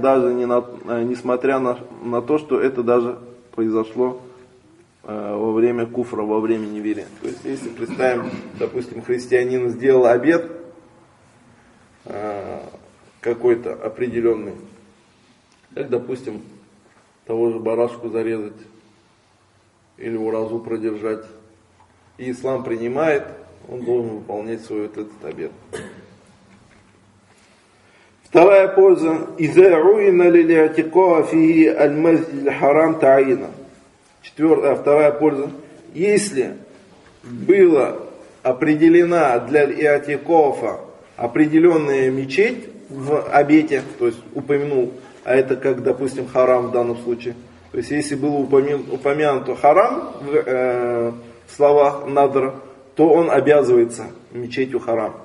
на то, что это даже произошло во время куфра, во время неверия. То есть, если представим, допустим, христианин сделал обет какой-то определенный, как, допустим, того же барашку зарезать или уразу продержать, и ислам принимает, он должен выполнять свой вот этот обет. Вторая польза. Иза руина лилиатикоа фи аль-масджид харам та'ина. Вторая польза. Если была определена для иатикофа определенная мечеть в обете, то есть упомянул, а это как, допустим, харам в данном случае. То есть, если было упомянуто харам в словах надр, то он обязывается мечетью харам.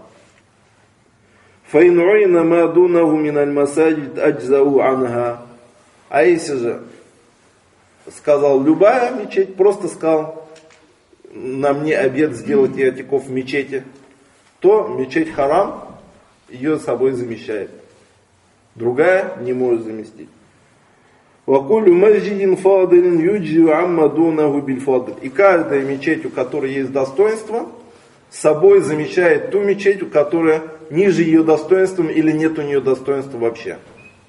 فَإِنْ مَا دُونَهُ مِنَ الْمَسَاجِدِ أَجْزَأُ عَنْهَا. А если же сказал любая мечеть, просто сказал, на мне обет сделать иатикоф в мечети, то мечеть харам ее собой замещает. Другая не может заместить. وَكُلُّ مَسْجِدٍ فَاضِلٍ يُجْزِئُ عَمَّا دُونَهُ بِالْفَضْلِ. И каждая мечеть, у которой есть достоинство, собой замещает ту мечеть, у которой ниже ее достоинством или нет у нее достоинства вообще.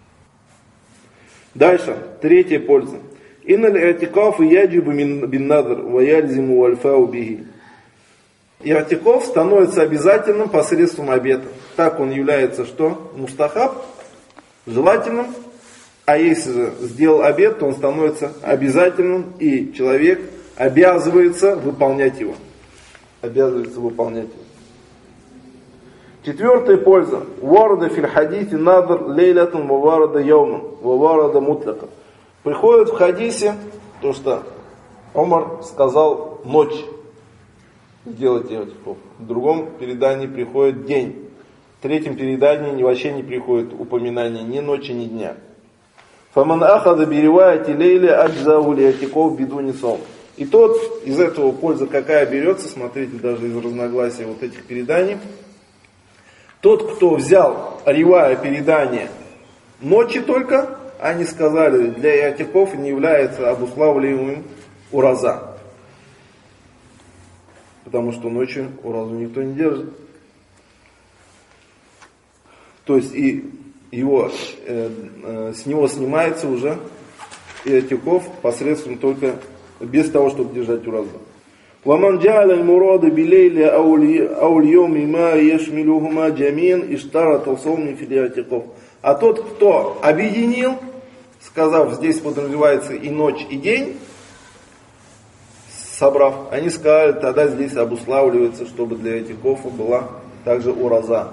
Дальше, третья польза. Инналь иатикаф яджибу бин надр ва яльзиму вальфау биги. Иатикаф становится обязательным посредством обета. Так он является что? Мустахаб, желательным. А если же сделал обет, то он становится обязательным, и человек обязывается выполнять его. Обязывается выполнять его. Четвертая польза. Варада фил хадисе надр лейлатун ва варада яуман ва варада мутляка. Приходит в хадисе то, что Омар сказал ночь сделать иатикаф. В другом передании приходит день. В третьем передании вообще не приходит упоминание ни ночи, ни дня. Фаман ахада бириваяти лейли аджзаху лиатикаф бидуни сом. И тот, из этого польза какая берется, смотрите, даже из разногласия вот этих переданий. Тот, кто взял ривая передание ночи только, они сказали, для иатикафа не является обуславливаемым ураза. Потому что ночью уразу никто не держит. То есть и с него снимается уже иатикаф посредством только без того, чтобы держать уразу. وَمَنْ جَعَلَ الْمُرَادَ بِلَيْلِ أَوْ الْيَوْمِ مَا يَشْمِلُهُمَا جَمِيعًا اشْتَرَطَ صَوْمًا فِي الْإِعْتِكَافِ. А тот, кто объединил, сказав, здесь подразумевается и ночь, и день, собрав, они сказали, тогда здесь обуславливается, чтобы для иатикафа была также ураза.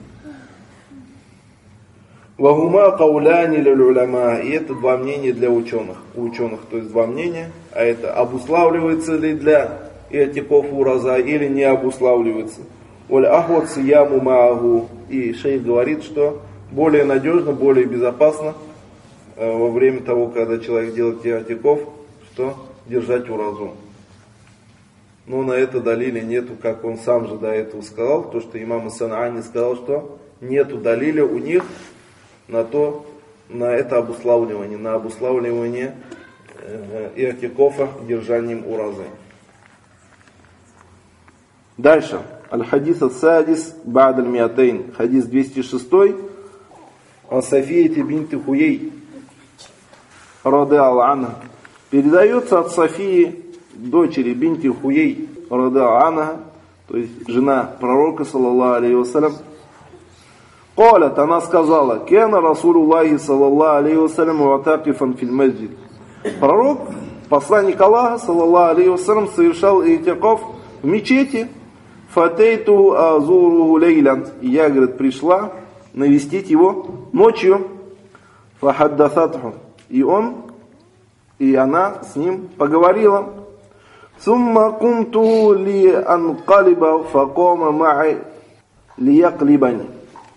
وَهُمَا قَوْلَانِ لِلْعُلَمَاءِ. И это два мнения для ученых. У ученых, то есть два мнения, а это обуславливается ли для иатикафа ураза или не обуславливается. وَالْأَحْوَةُ صِيَامُ مَعَهُ. И шейх говорит, что более надежно, более безопасно во время того, когда человек делает иатикаф, что держать уразу. Но на это далиля нету, как он сам же до этого сказал, то, что имам Ас-Сан'ани сказал, что нету далиля у них на это обуславливание, на обуславливание иатикафа держанием уразы. Дальше. Аль-хадис ас-садис ба'д аль-миатейн. Хадис 206. Ан Софийяти бинти Хуей радиаллаху анха. Передается от Софии, дочери бинти Хуей радиаллаху анха, то есть жена пророка саллаллаху алейхи вассалям. Калят, она сказала, кена Расулуллахи саллаллаху алейхи вассалям уатакифан филь масджид. Пророк, посланник Аллаха, саллаллаху алейхи вассалям, совершал и'тикаф в мечети. Фатейту азуруху лейлян. И я, говорит, пришла навестить его ночью. Фахаддасатху. И она с ним поговорила. Сумма кунту ли анкалиба факома ма'и лияклибани.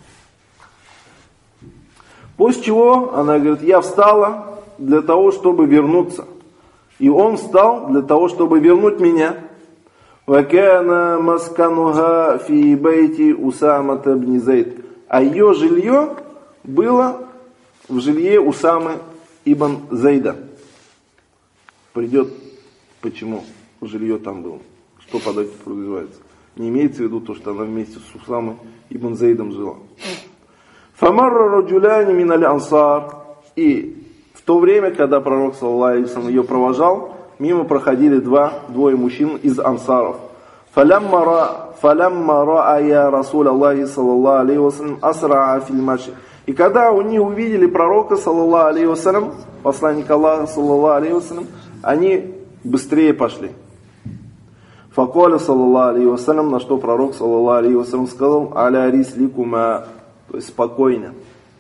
После чего, она говорит, я встала для того, чтобы вернуться. И он встал для того, чтобы вернуть меня. Вакана маскануха фи бейти Усамата бни Зейд. А ее жилье было в жилье Усамы ибн Зейда. Придет, почему жилье там было. Что под этим подразумевается. Не имеется в виду то, что она вместе с Усамой ибн Зейдом жила. Фамарра раджуляни миналь ансар. И в то время, когда пророк, саллаллаху алейхи вассалям, ее провожал, мимо проходили двое мужчин из ансаров. Фалямма ра'ая Расул Аллахи, саллаллаху алейхи вассалям, асра'a фил маши. И когда они увидели пророка, саллаллаху алейхи вассалям, посланника Аллаха, саллаллаху алейхи вассалям, они быстрее пошли. Факаля, саллаллаху алейхи вассалям, на что пророк, саллаллаху алейхи вассалям, сказал, аля рисликума. То есть спокойно.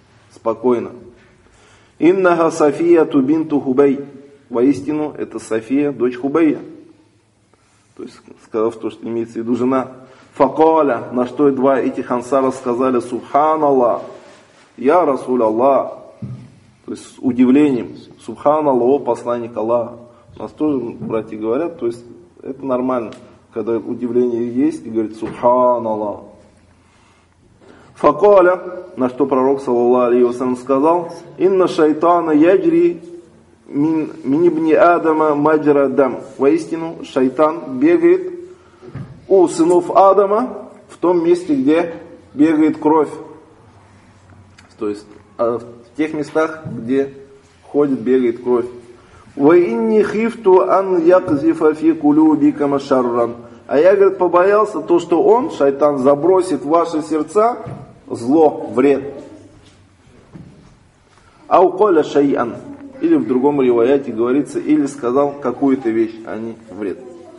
Иннаха София бинту Хубей. Воистину, это София, дочь Хубея. То есть, сказав то, что имеется в виду жена. Факаля, на что два этих ансара сказали, Субханаллах, я Расуль Аллах. То есть, с удивлением. Субханаллах, о посланник Аллаха. У нас тоже братья говорят, то есть, это нормально. Когда удивление есть, и говорит, Субханаллах. Факаля, на что пророк, саллаллаху алейхи вассалям, сказал, инна шайтана яджри мин ибни Адама маджра дам. Воистину, шайтан бегает у сынов Адама в том месте, где бегает кровь. То есть, в тех местах, где ходит, бегает кровь. Ва инни хифту ан якзифа фи кулюбика машарран. А я, говорит, побоялся то, что он, шайтан, забросит в ваши сердца зло, вред. Ауколя шай'ан. Или в другом риваяте говорится, или сказал какую-то вещь, а не вред.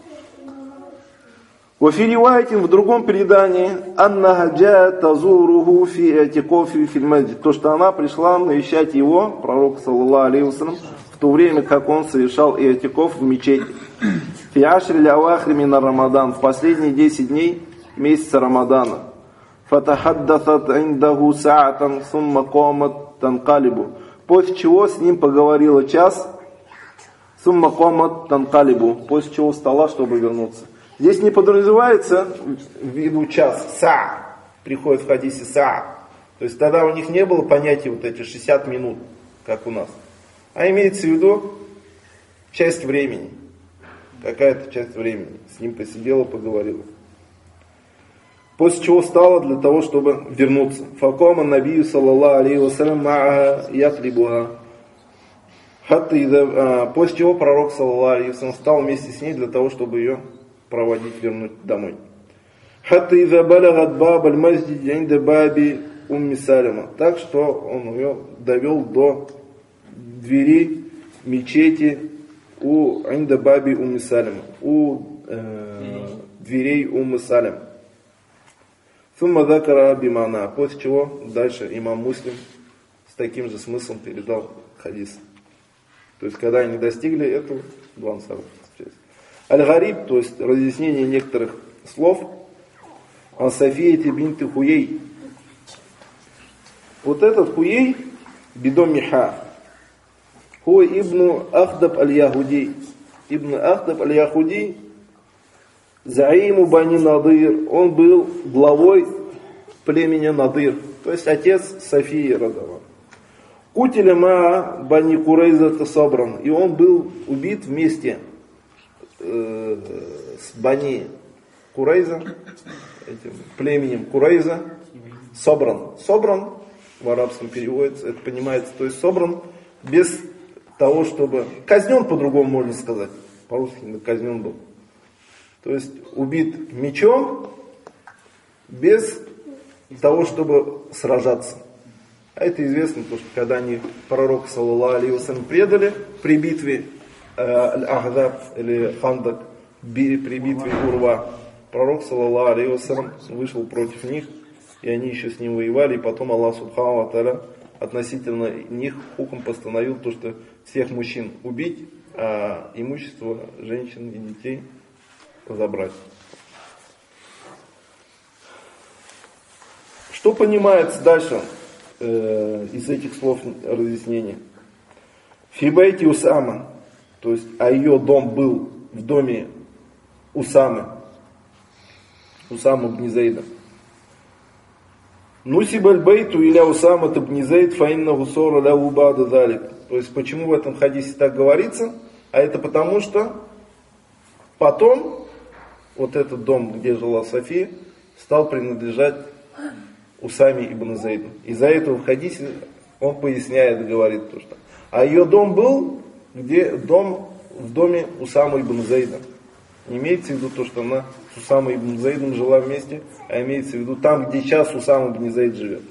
Вафи риваятин, в другом передании, анна хаджа тазуруху фи атикофи фил масджид. То, что она пришла навещать его, пророк, саллаллаху алейхи вассалям, в то время, как он совершал иатикоф в мечети. Фи ашри лявахри мина Рамадан. В последние 10 дней месяца Рамадана. Фатахаддасат индаху саатан сумма камат танкалибу. После чего с ним поговорила час. Сумма камат танкалибу. После чего встала, чтобы вернуться. Здесь не подразумевается в виду час. Са. Приходит в хадисе са. То есть тогда у них не было понятия вот эти 60 минут, как у нас. А имеется в виду часть времени. Какая-то часть времени. С ним посидела, поговорила. После чего встала для того, чтобы вернуться. Факома набию, саллаллаху алейхи вассалям, ма'аха ятлибуха. После чего пророк, саллаллаху алейхи вассалям, встал вместе с ней для того, чтобы ее проводить, вернуть домой. Хатта иза балагат баб аль-масджид инда баби умми Салима. Так что он ее довел до двери мечети у инда баби умми Салима. У дверей умми Салим. Сумма закара бимана. После чего дальше имам Муслим с таким же смыслом передал хадис. То есть, когда они достигли этого, два ансара. Аль-Гариб, то есть разъяснение некоторых слов, Ан-Софияти бинты Хуей. Вот этот Хуей, бидом миха, Хуа ибн Ахдаб аль-Яхуди. Ибн Ахдаб аль-Яхуди, Заиму бани Надыр, он был главой племени Надыр, то есть отец Софии родова. Кутиля ма бани Курейза собран, и он был убит вместе с бани Курейза, этим племенем Курейза, собран. Собран в арабском переводится, это понимается, то есть собран без того, чтобы... Казнен по-другому можно сказать, по-русски казнен был. То есть убит мечом без того, чтобы сражаться. А это известно, потому что когда они пророка, саллаллаху алейхи вассалям, предали при битве Аль-Ахдаб или Хандак, при битве Урва, пророк, саллаллаху алейхи вассалям, вышел против них, и они еще с ним воевали, и потом Аллах субхану ва тааля относительно них хукм постановил то, что всех мужчин убить, а имущество женщин и детей забрать. Что понимается дальше из этих слов разъяснения? Фибайти Усама, то есть, а ее дом был в доме Усамы ибн Зейда. Нусибаль бейту иля Усама ибн Зейд фаиннаху сора лаху ба'да залик. То есть, почему в этом хадисе так говорится? А это потому, что потом вот этот дом, где жила София, стал принадлежать Усаме ибн Зейду. Из-за этого в хадисе он поясняет, говорит то, что а ее дом был в доме Усамы ибн Зейда. Не имеется в виду то, что она с Усамой ибн Зейдом жила вместе, а имеется в виду там, где сейчас Усама ибн Зейд живет.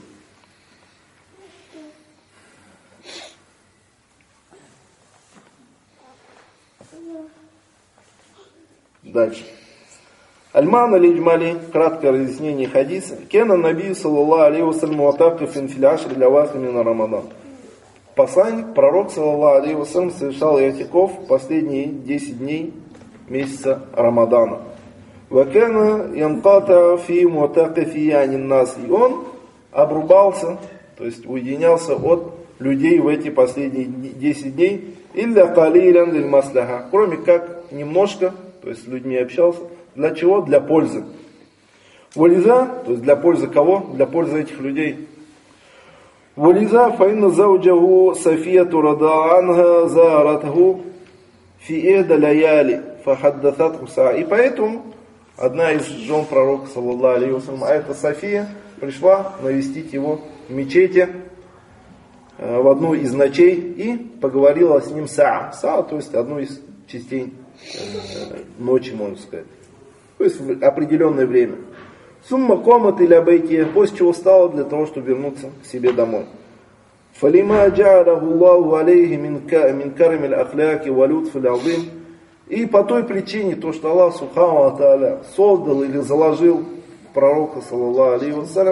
Дальше. Аль-Ман аль-Иджмали, краткое разъяснение хадиса. Кена наби саллаллаху алейхи вассалям муатакифин фил ашри лявахи мин Рамадан. Посланник, пророк саллаллаху алейхи вассалям совершал иатиков последние 10 дней месяца Рамадана. Вакана янката фи муатакифи анин нас. И он обрубался, то есть уединялся от людей в эти последние 10 дней. Илля калилян лиль масляха. Кроме как немножко, то есть с людьми общался. Для чего? Для пользы. Вализа, то есть для пользы кого? Для пользы этих людей. Вализа фаинна зауджаху Софияту рада анха зааратаху фи эхда лаяли фахаддататху са. И поэтому одна из жен пророка, саллаллаху алейхи вассалям, а это София, пришла навестить его в мечети в одну из ночей и поговорила с ним са. Са, то есть одну из частей ночи, можно сказать. То есть в определенное время. Сумма комат или обойти, после чего встала для того, чтобы вернуться к себе домой. Фалима джа'алаху Аллаху алейхи мин карамил ахляки ва лютфил азим. И по той причине, то, что Аллах субхану ва тааля создал или заложил пророка, саллаллаху алейхи вассалям,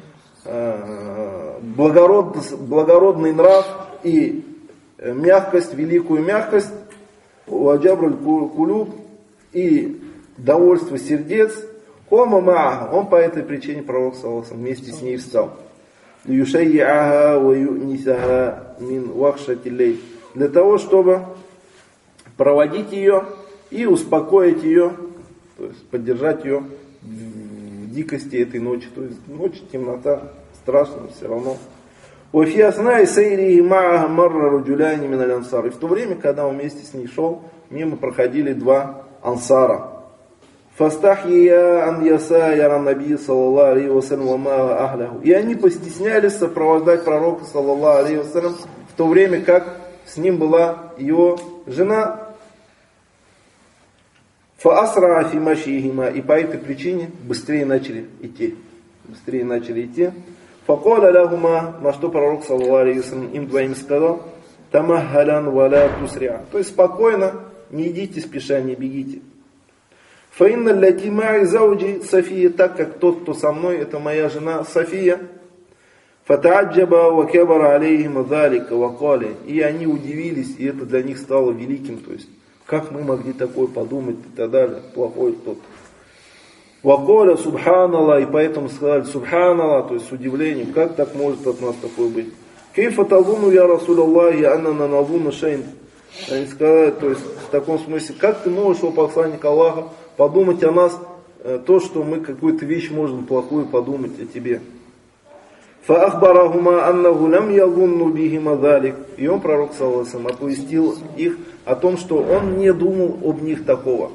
благородный нрав и мягкость, великую мягкость, ваджабруль кулюб и довольство сердец, он по этой причине, пророк саллаллаху алейхи вассалям, вместе с ней встал. Для того, чтобы проводить ее и успокоить ее, то есть поддержать ее в дикости этой ночи. То есть ночь, темнота, страшно все равно. И в то время, когда он вместе с ней шел, мимо проходили два ансара. И они постеснялись сопровождать пророка, саллаллаху алейхи вассалям, в то время как с ним была его жена. И по этой причине быстрее начали идти. На что пророк, саллаллаху алейхи вассалям, им двоим сказал: тамахалян валя тусриа. То есть спокойно, не идите спеша, не бегите. Фаинна ляти ма'и зауджи София, так как тот, кто со мной, это моя жена София. Фатааджаба ва кабара алейхим залика ва кали. И они удивились, и это для них стало великим. То есть, как мы могли такое подумать и так далее, плохой кто-то. Ва каля субханаллах, и поэтому сказали субханаллах, то есть с удивлением, как так может от нас такое быть. Кейфа талуну я Расулаллахи аннана назуна шейн. Они сказали, то есть в таком смысле, как ты можешь, о посланник Аллаха, подумать о нас, то, что мы какую-то вещь можем плохую подумать о тебе. فَأَخْبَرَهُمَا أَنَّهُ لَمْ يَظُنُّ بِهِمَا ذَلِكَ. И он, пророк, саллаллаху алейхи ва саллям, оповестил их о том, что он не думал об них такого.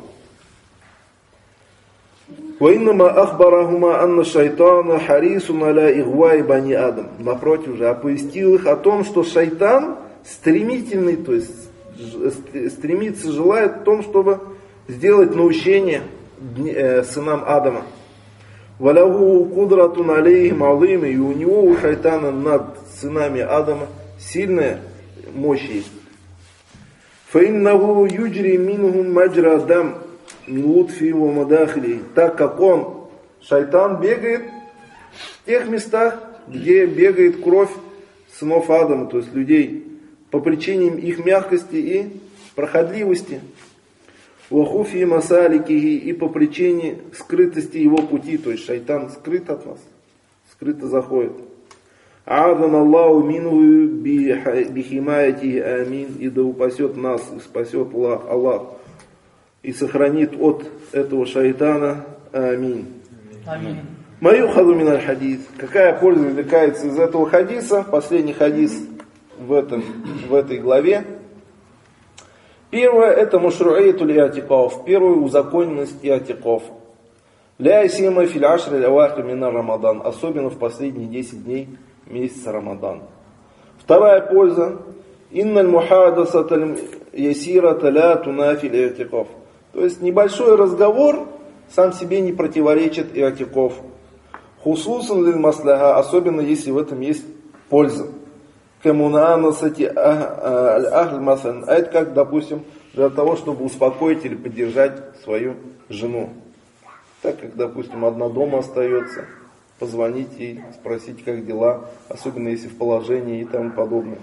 وَإِنَّمَا أَخْبَرَهُمَا أَنَّ الشَّيْطَانَ حَرِيصٌ عَلَى إِغْوَاءِ بَنِي آدَمَ. Напротив же, оповестил их о том, что шайтан стремительный, то есть стремится, желает в том, чтобы сделать наущение сынам Адама. Валягу кудратун алейхим алим, и у него, у шайтана, над сынами Адама сильная мощь есть. Фаиннаху юджри минхум маджра дам мин лутфи ва мадахили. Так как он, шайтан, бегает в тех местах, где бегает кровь сынов Адама, то есть людей, по причине их мягкости и проходливости. Вахуфи масаликихи, и по причине скрытости его пути, то есть шайтан скрыт от нас, скрыто заходит. Адан Аллаху минху бихимаяти амин, и да упасет нас, и спасет Аллах, и сохранит от этого шайтана. Амин. Амин. Маюхаду мин аль-хадис. Какая польза извлекается из этого хадиса? Последний хадис в этой главе. Первое — это машру'иятуль иатикаф, первая узаконенность иатикаф. Ля сима фил ашри лявахи мина Рамадан, особенно в последние 10 дней месяца Рамадан. Вторая польза — инналь мухадасаталь ясирата ля тунафиль иатикаф. То есть небольшой разговор сам себе не противоречит иатикаф. Хусусан лиль маслаха, особенно если в этом есть польза. Камунаанасати аль-ахль масан. А это как, допустим, для того, чтобы успокоить или поддержать свою жену. Так как, допустим, одна дома остается, позвонить ей, спросить, как дела, особенно если в положении и тому подобное.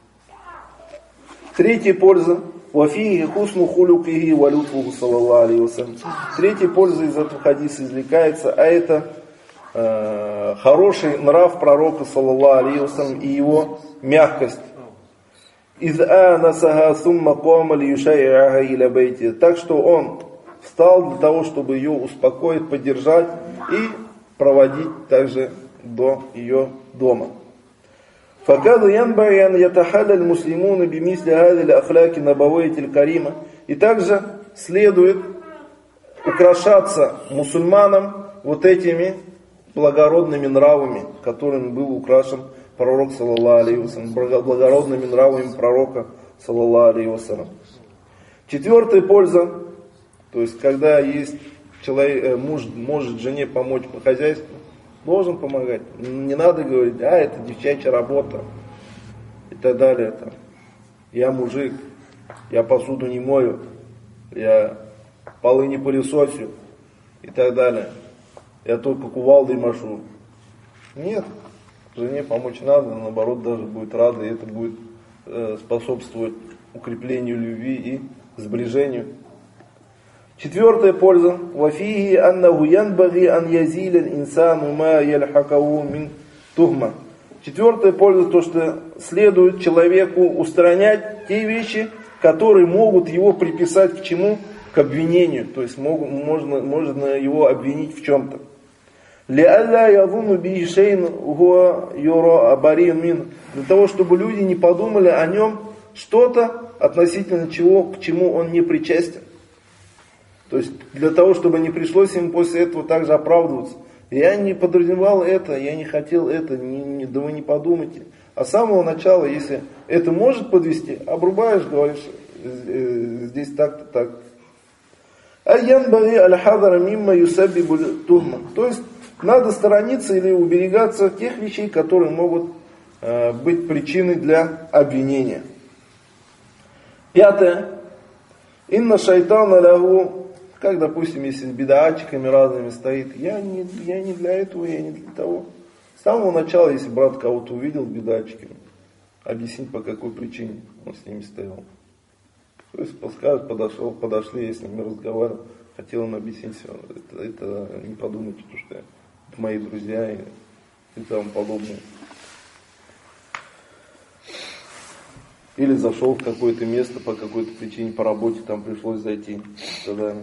Третья польза. Вафиhi хусну хулюкихи валютвуху саллаллаху алейхи вассалям. Третья польза из этого хадиса извлекается, а это хороший нрав пророка саллаллаху алейхи вассалям и его мягкость. Так что он встал для того, чтобы ее успокоить, поддержать и проводить также до ее дома. И также следует украшаться мусульманам вот этими благородными нравами, которыми был украшен пророк саллаллаху алейхи вассалям, благородными нравами пророка саллаллаху алейхи вассалям. Четвертая польза, то есть когда есть человек, муж может жене помочь по хозяйству, должен помогать. Не надо говорить, это девчачья работа и так далее. Там. Я мужик, я посуду не мою, я полы не пылесосю и так далее. Я только кувалдой машу. Нет, жене помочь надо, наоборот, даже будет рада, и это будет способствовать укреплению любви и сближению. Четвертая польза. Вафиhi аннаху янбаги ан язиля инсану ма яльхакаву мин тухма. Четвертая польза, то, что следует человеку устранять те вещи, которые могут его приписать к чему? К обвинению. То есть можно его обвинить в чем-то. Для того, чтобы люди не подумали о нем что-то, относительно чего, к чему он не причастен. То есть для того, чтобы не пришлось ему после этого также оправдываться. Я не подразумевал это, я не хотел это, да вы не подумайте. А с самого начала, если это может подвести, обрубаешь, говоришь, здесь так-то, так-то. То есть надо сторониться или уберегаться тех вещей, которые могут быть причиной для обвинения. Пятое. Инна шайтана лягу, как, допустим, если с бедачиками разными стоит, я не для этого, я не для того. С самого начала, если брат кого-то увидел с бедачиками, объяснить, по какой причине он с ними стоял. То есть скажет, подошли, я с ними разговаривал, хотел им объяснить все. Это не подумайте, что это мои друзья и тому подобное. Или зашел в какое-то место по какой-то причине, по работе, там пришлось зайти. Тогда...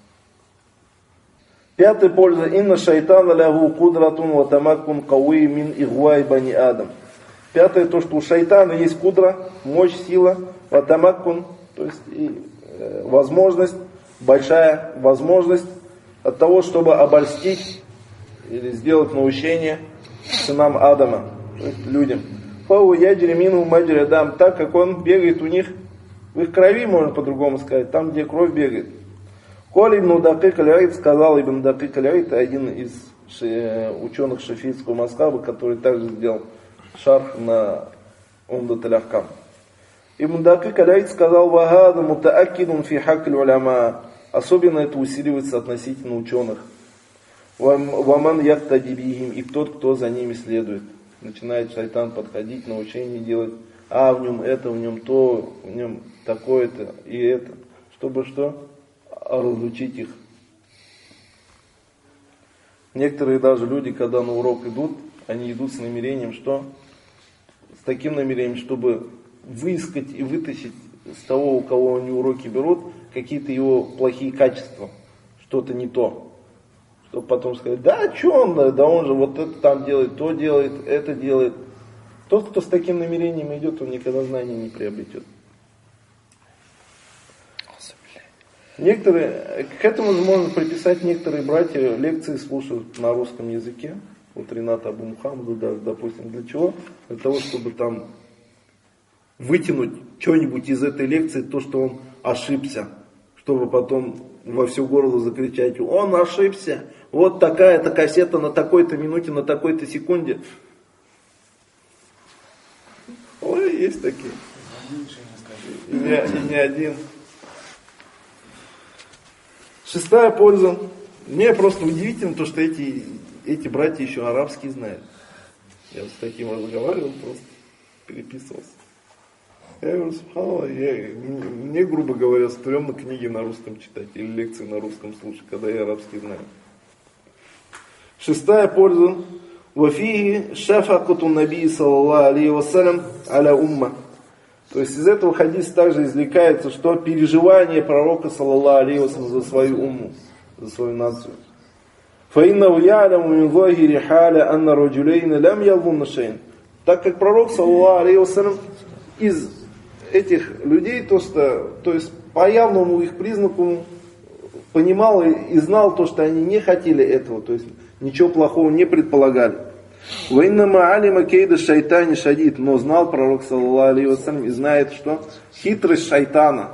Пятая польза. Инна шайтана лягу кудратун ва тамаккун кауи мин игвай бани адам. Пятое, то, что у шайтана есть кудра, мощь, сила, ва тамаккун, то есть возможность, большая возможность от того, чтобы обольстить или сделать наущение сынам Адама, то есть людям. Фау яджри минху маджри адам, так как он бегает у них в их крови, можно по-другому сказать, там, где кровь бегает. Коль ибн Дакик аль-Аид, сказал ибн Дакик аль-Аид, один из ученых шафиитского мазхаба, который также сделал шарх на Умдат аль-Ахкам. Ибн Дакик аль-Аид сказал: «Вагада мутаакидун фи хаккиль уляма». Особенно это усиливается относительно ученых. «Ваман яхтади бихим». И тот, кто за ними следует. Начинает шайтан подходить, научение делать. В нем это, в нем то, в нем такое-то и это. Чтобы что? Разучить их. Некоторые даже люди, когда на урок идут, они идут с намерением, что? С таким намерением, чтобы выискать и вытащить с того, у кого они уроки берут, какие-то его плохие качества, что-то не то. Чтобы потом сказать: да, что он, да он же вот это там делает, то делает, это делает. Тот, кто с таким намерением идет, он никогда знаний не приобретет. Некоторые, к этому можно приписать, некоторые братья лекции слушают на русском языке. Вот Ренат Абу Мухаммаду, да, допустим, для чего? Для того, чтобы там вытянуть что-нибудь из этой лекции, то, что он ошибся, чтобы потом во все горло закричать: он ошибся, вот такая-то кассета на такой-то минуте, на такой-то секунде. Ой, есть такие. И не один. Шестая польза. Мне просто удивительно то, что эти братья еще арабский знают. Я вот с таким разговаривал, просто переписывался. Я говорю: субханаллах, мне, грубо говоря, стрёмно книги на русском читать или лекции на русском слушать, когда я арабский знаю. Шестая польза. Вафиги шафакату наби саллаллаху алейхи вассалям аля умма. То есть из этого хадиса также извлекается, что переживание пророка саллаллаху алейхи вассалям за свою умму, за свою нацию. فَإِنَّهُ يَعْلَمُ مِنْ ظَاهِرِ حَالَ أَنَّ رَجُلَيْنَ لَمْ يَظُنَّ شَيْءًا. Так как пророк саллаллаху алейхи вассалям из этих людей, то есть по явному их признаку понимал и знал то, что они не хотели этого, то есть ничего плохого не предполагали. وَإِنَّمَا عَلِمَ كَيْدَ الشَّيْطَانِ شَدِيدٌ. Но знал пророк саллаллаху алейхи вассалям и знает, что хитрость шайтана,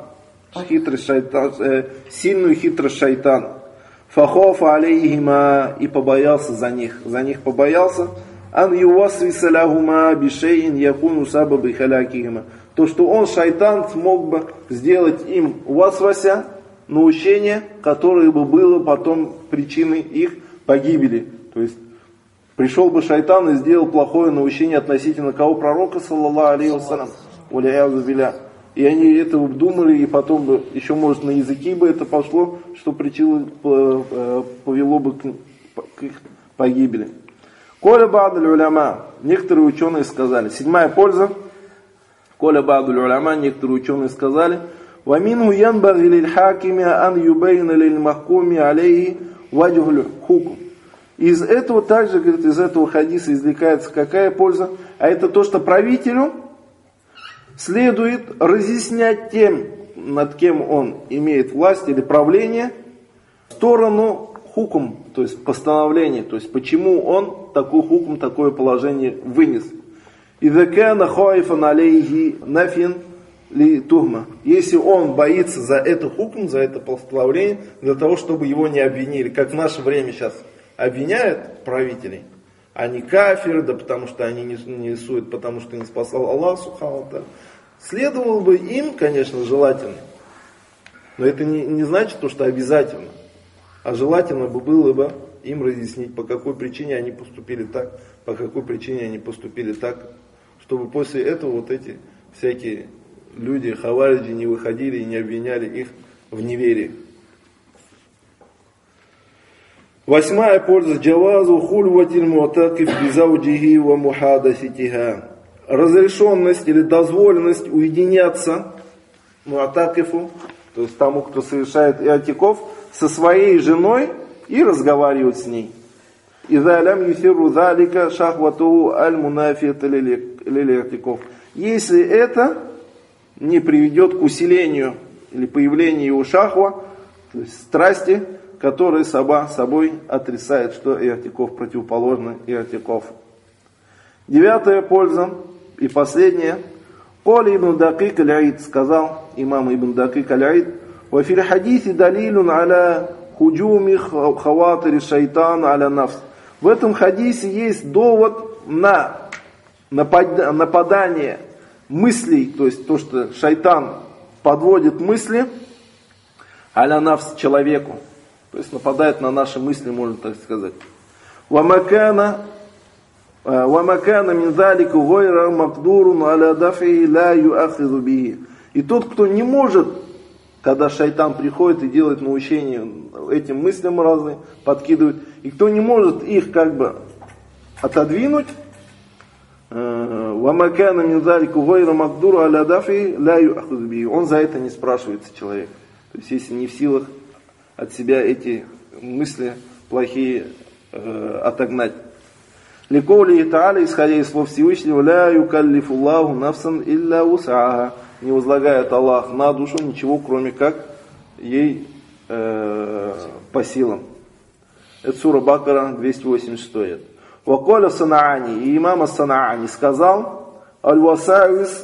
сильную хитрость шайтана. فَخَافَ عَلَيْهِمَا. И побоялся за них побоялся. أَنْ يُوَسْوِسَ لَهُمَا بِشَيْءٍ يَكُونُ سَبَبِ خَلَاكِهِمَا. То, что он, шайтан, смог бы сделать им васвася, научение, которое бы было потом причиной их погибели. То есть пришел бы шайтан и сделал плохое научение относительно кого? Пророка, саллаллаху алейхи вассалям. И они этого думали, и потом бы, еще может на языки бы это пошло, что причиной повело бы к их погибели. Коля ба'дуль уляма. Некоторые ученые сказали. Седьмая польза. Коля ба'дуль уляма. Некоторые ученые сказали: وَمِنْهُ يَنْبَغِي لِلْحَاكِمِ أَنْ يُبَيْنَ لِلْمَحْكُومِ عَلَيْهِ وَجْهُ الْحُكْمِ. Из этого также, говорит, из этого хадиса извлекается какая польза? А это то, что правителю следует разъяснять тем, над кем он имеет власть или правление, сторону хукм, то есть постановление, то есть почему он такой хукм, такое положение вынес. إِذَا كَانَ خَائِفًا عَلَيْهِ نَفٍ لِتُهْمَةٍ. Если он боится за это хукм, за это постановление, для того, чтобы его не обвинили, как в наше время сейчас обвиняют правителей, они кафиры, да потому что они не суют, потому что не спасал Аллах субхану ва тааля. Следовало бы им, конечно, желательно, но это не значит то, что обязательно, а желательно бы было бы им разъяснить, по какой причине они поступили так, по какой причине они поступили так, чтобы после этого вот эти всякие люди, хавариджи, не выходили и не обвиняли их в неверии. Восьмая польза. Джавазу хульватиль муатакиф бизауджихи ва мухадаситиха. Разрешенность или дозволенность уединяться муатакифу, то есть тому, кто совершает иатиков, со своей женой и разговаривать с ней. Иза лям юсиру залика шахвату аль-мунафият лилиатиков. Если это не приведет к усилению или появлению его шахва, то есть страсти, который собой отрицает, что иатиков противоположно иатиков. Девятая польза и последняя. Коли ибн Дакик аль-Аид, сказал имам ибн Дакик аль-Аид: «Ва фил хадиси далилун аля худжуми хаватири шайтан аля нафс». В этом хадисе есть довод на нападание мыслей, то есть то, что шайтан подводит мысли, аля нафс человеку, то есть нападает на наши мысли, можно так сказать. وَمَكَانَ مِنْ ذَلِكَ غَيْرَ مَقْدُورٌ عَلَى دَفْعِهِ لَا يُؤَخِذُ بِهِ. И тот, кто не может, когда шайтан приходит и делает научение этим мыслям разные, подкидывает, и кто не может их как бы отодвинуть, وَمَكَانَ مِنْ ذَلِكَ غَيْرَ مَقْدُورٌ عَلَى دَفْعِهِ لَا يُؤَخِذُ بِهِ. Он за это не спрашивается человек. То есть если не в силах от себя эти мысли плохие отогнать. Ликоли та'аля, исходя из слов Всевышнего, ля юкаллифу Аллаху нафсан илля ус'аха. Не возлагает Аллах на душу ничего, кроме как ей по силам. Это сура Бакара, 286. Ваколя Санаани, и имам Санаани сказал, аль-васауис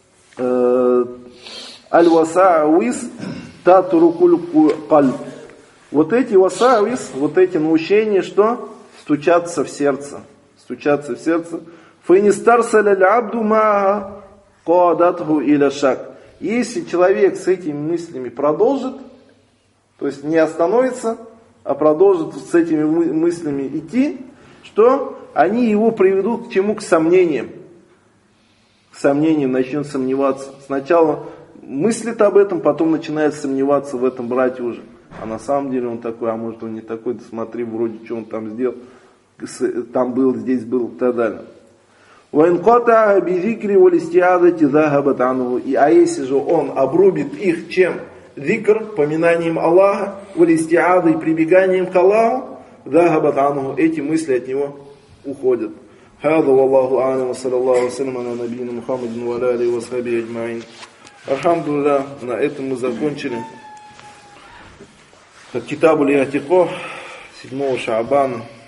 татрукуль кальб. Вот эти васауис, вот эти научения, что? Стучаться в сердце. Стучаться в сердце. Фаинистарсаля л'абду маа кадатху иля шак. Если человек с этими мыслями продолжит, то есть не остановится, а продолжит с этими мыслями идти, что они его приведут к чему? К сомнениям. К сомнениям, начнет сомневаться. Сначала мыслит об этом, потом начинает сомневаться в этом брате уже. А на самом деле он такой, а может он не такой, да смотри, вроде что он там сделал, там был, здесь был и так далее. А если же он обрубит их чем? Зикр, поминанием Аллаха, валистиадой, прибеганием к Аллаху, эти мысли от него уходят. هذا والله أعلم وصلى الله وسلم على نبينا محمد وعلى آله وصحبه أجمعين. Альхамдулилlah, на этом мы закончили Китабуль Иатиков 7 Шаабана.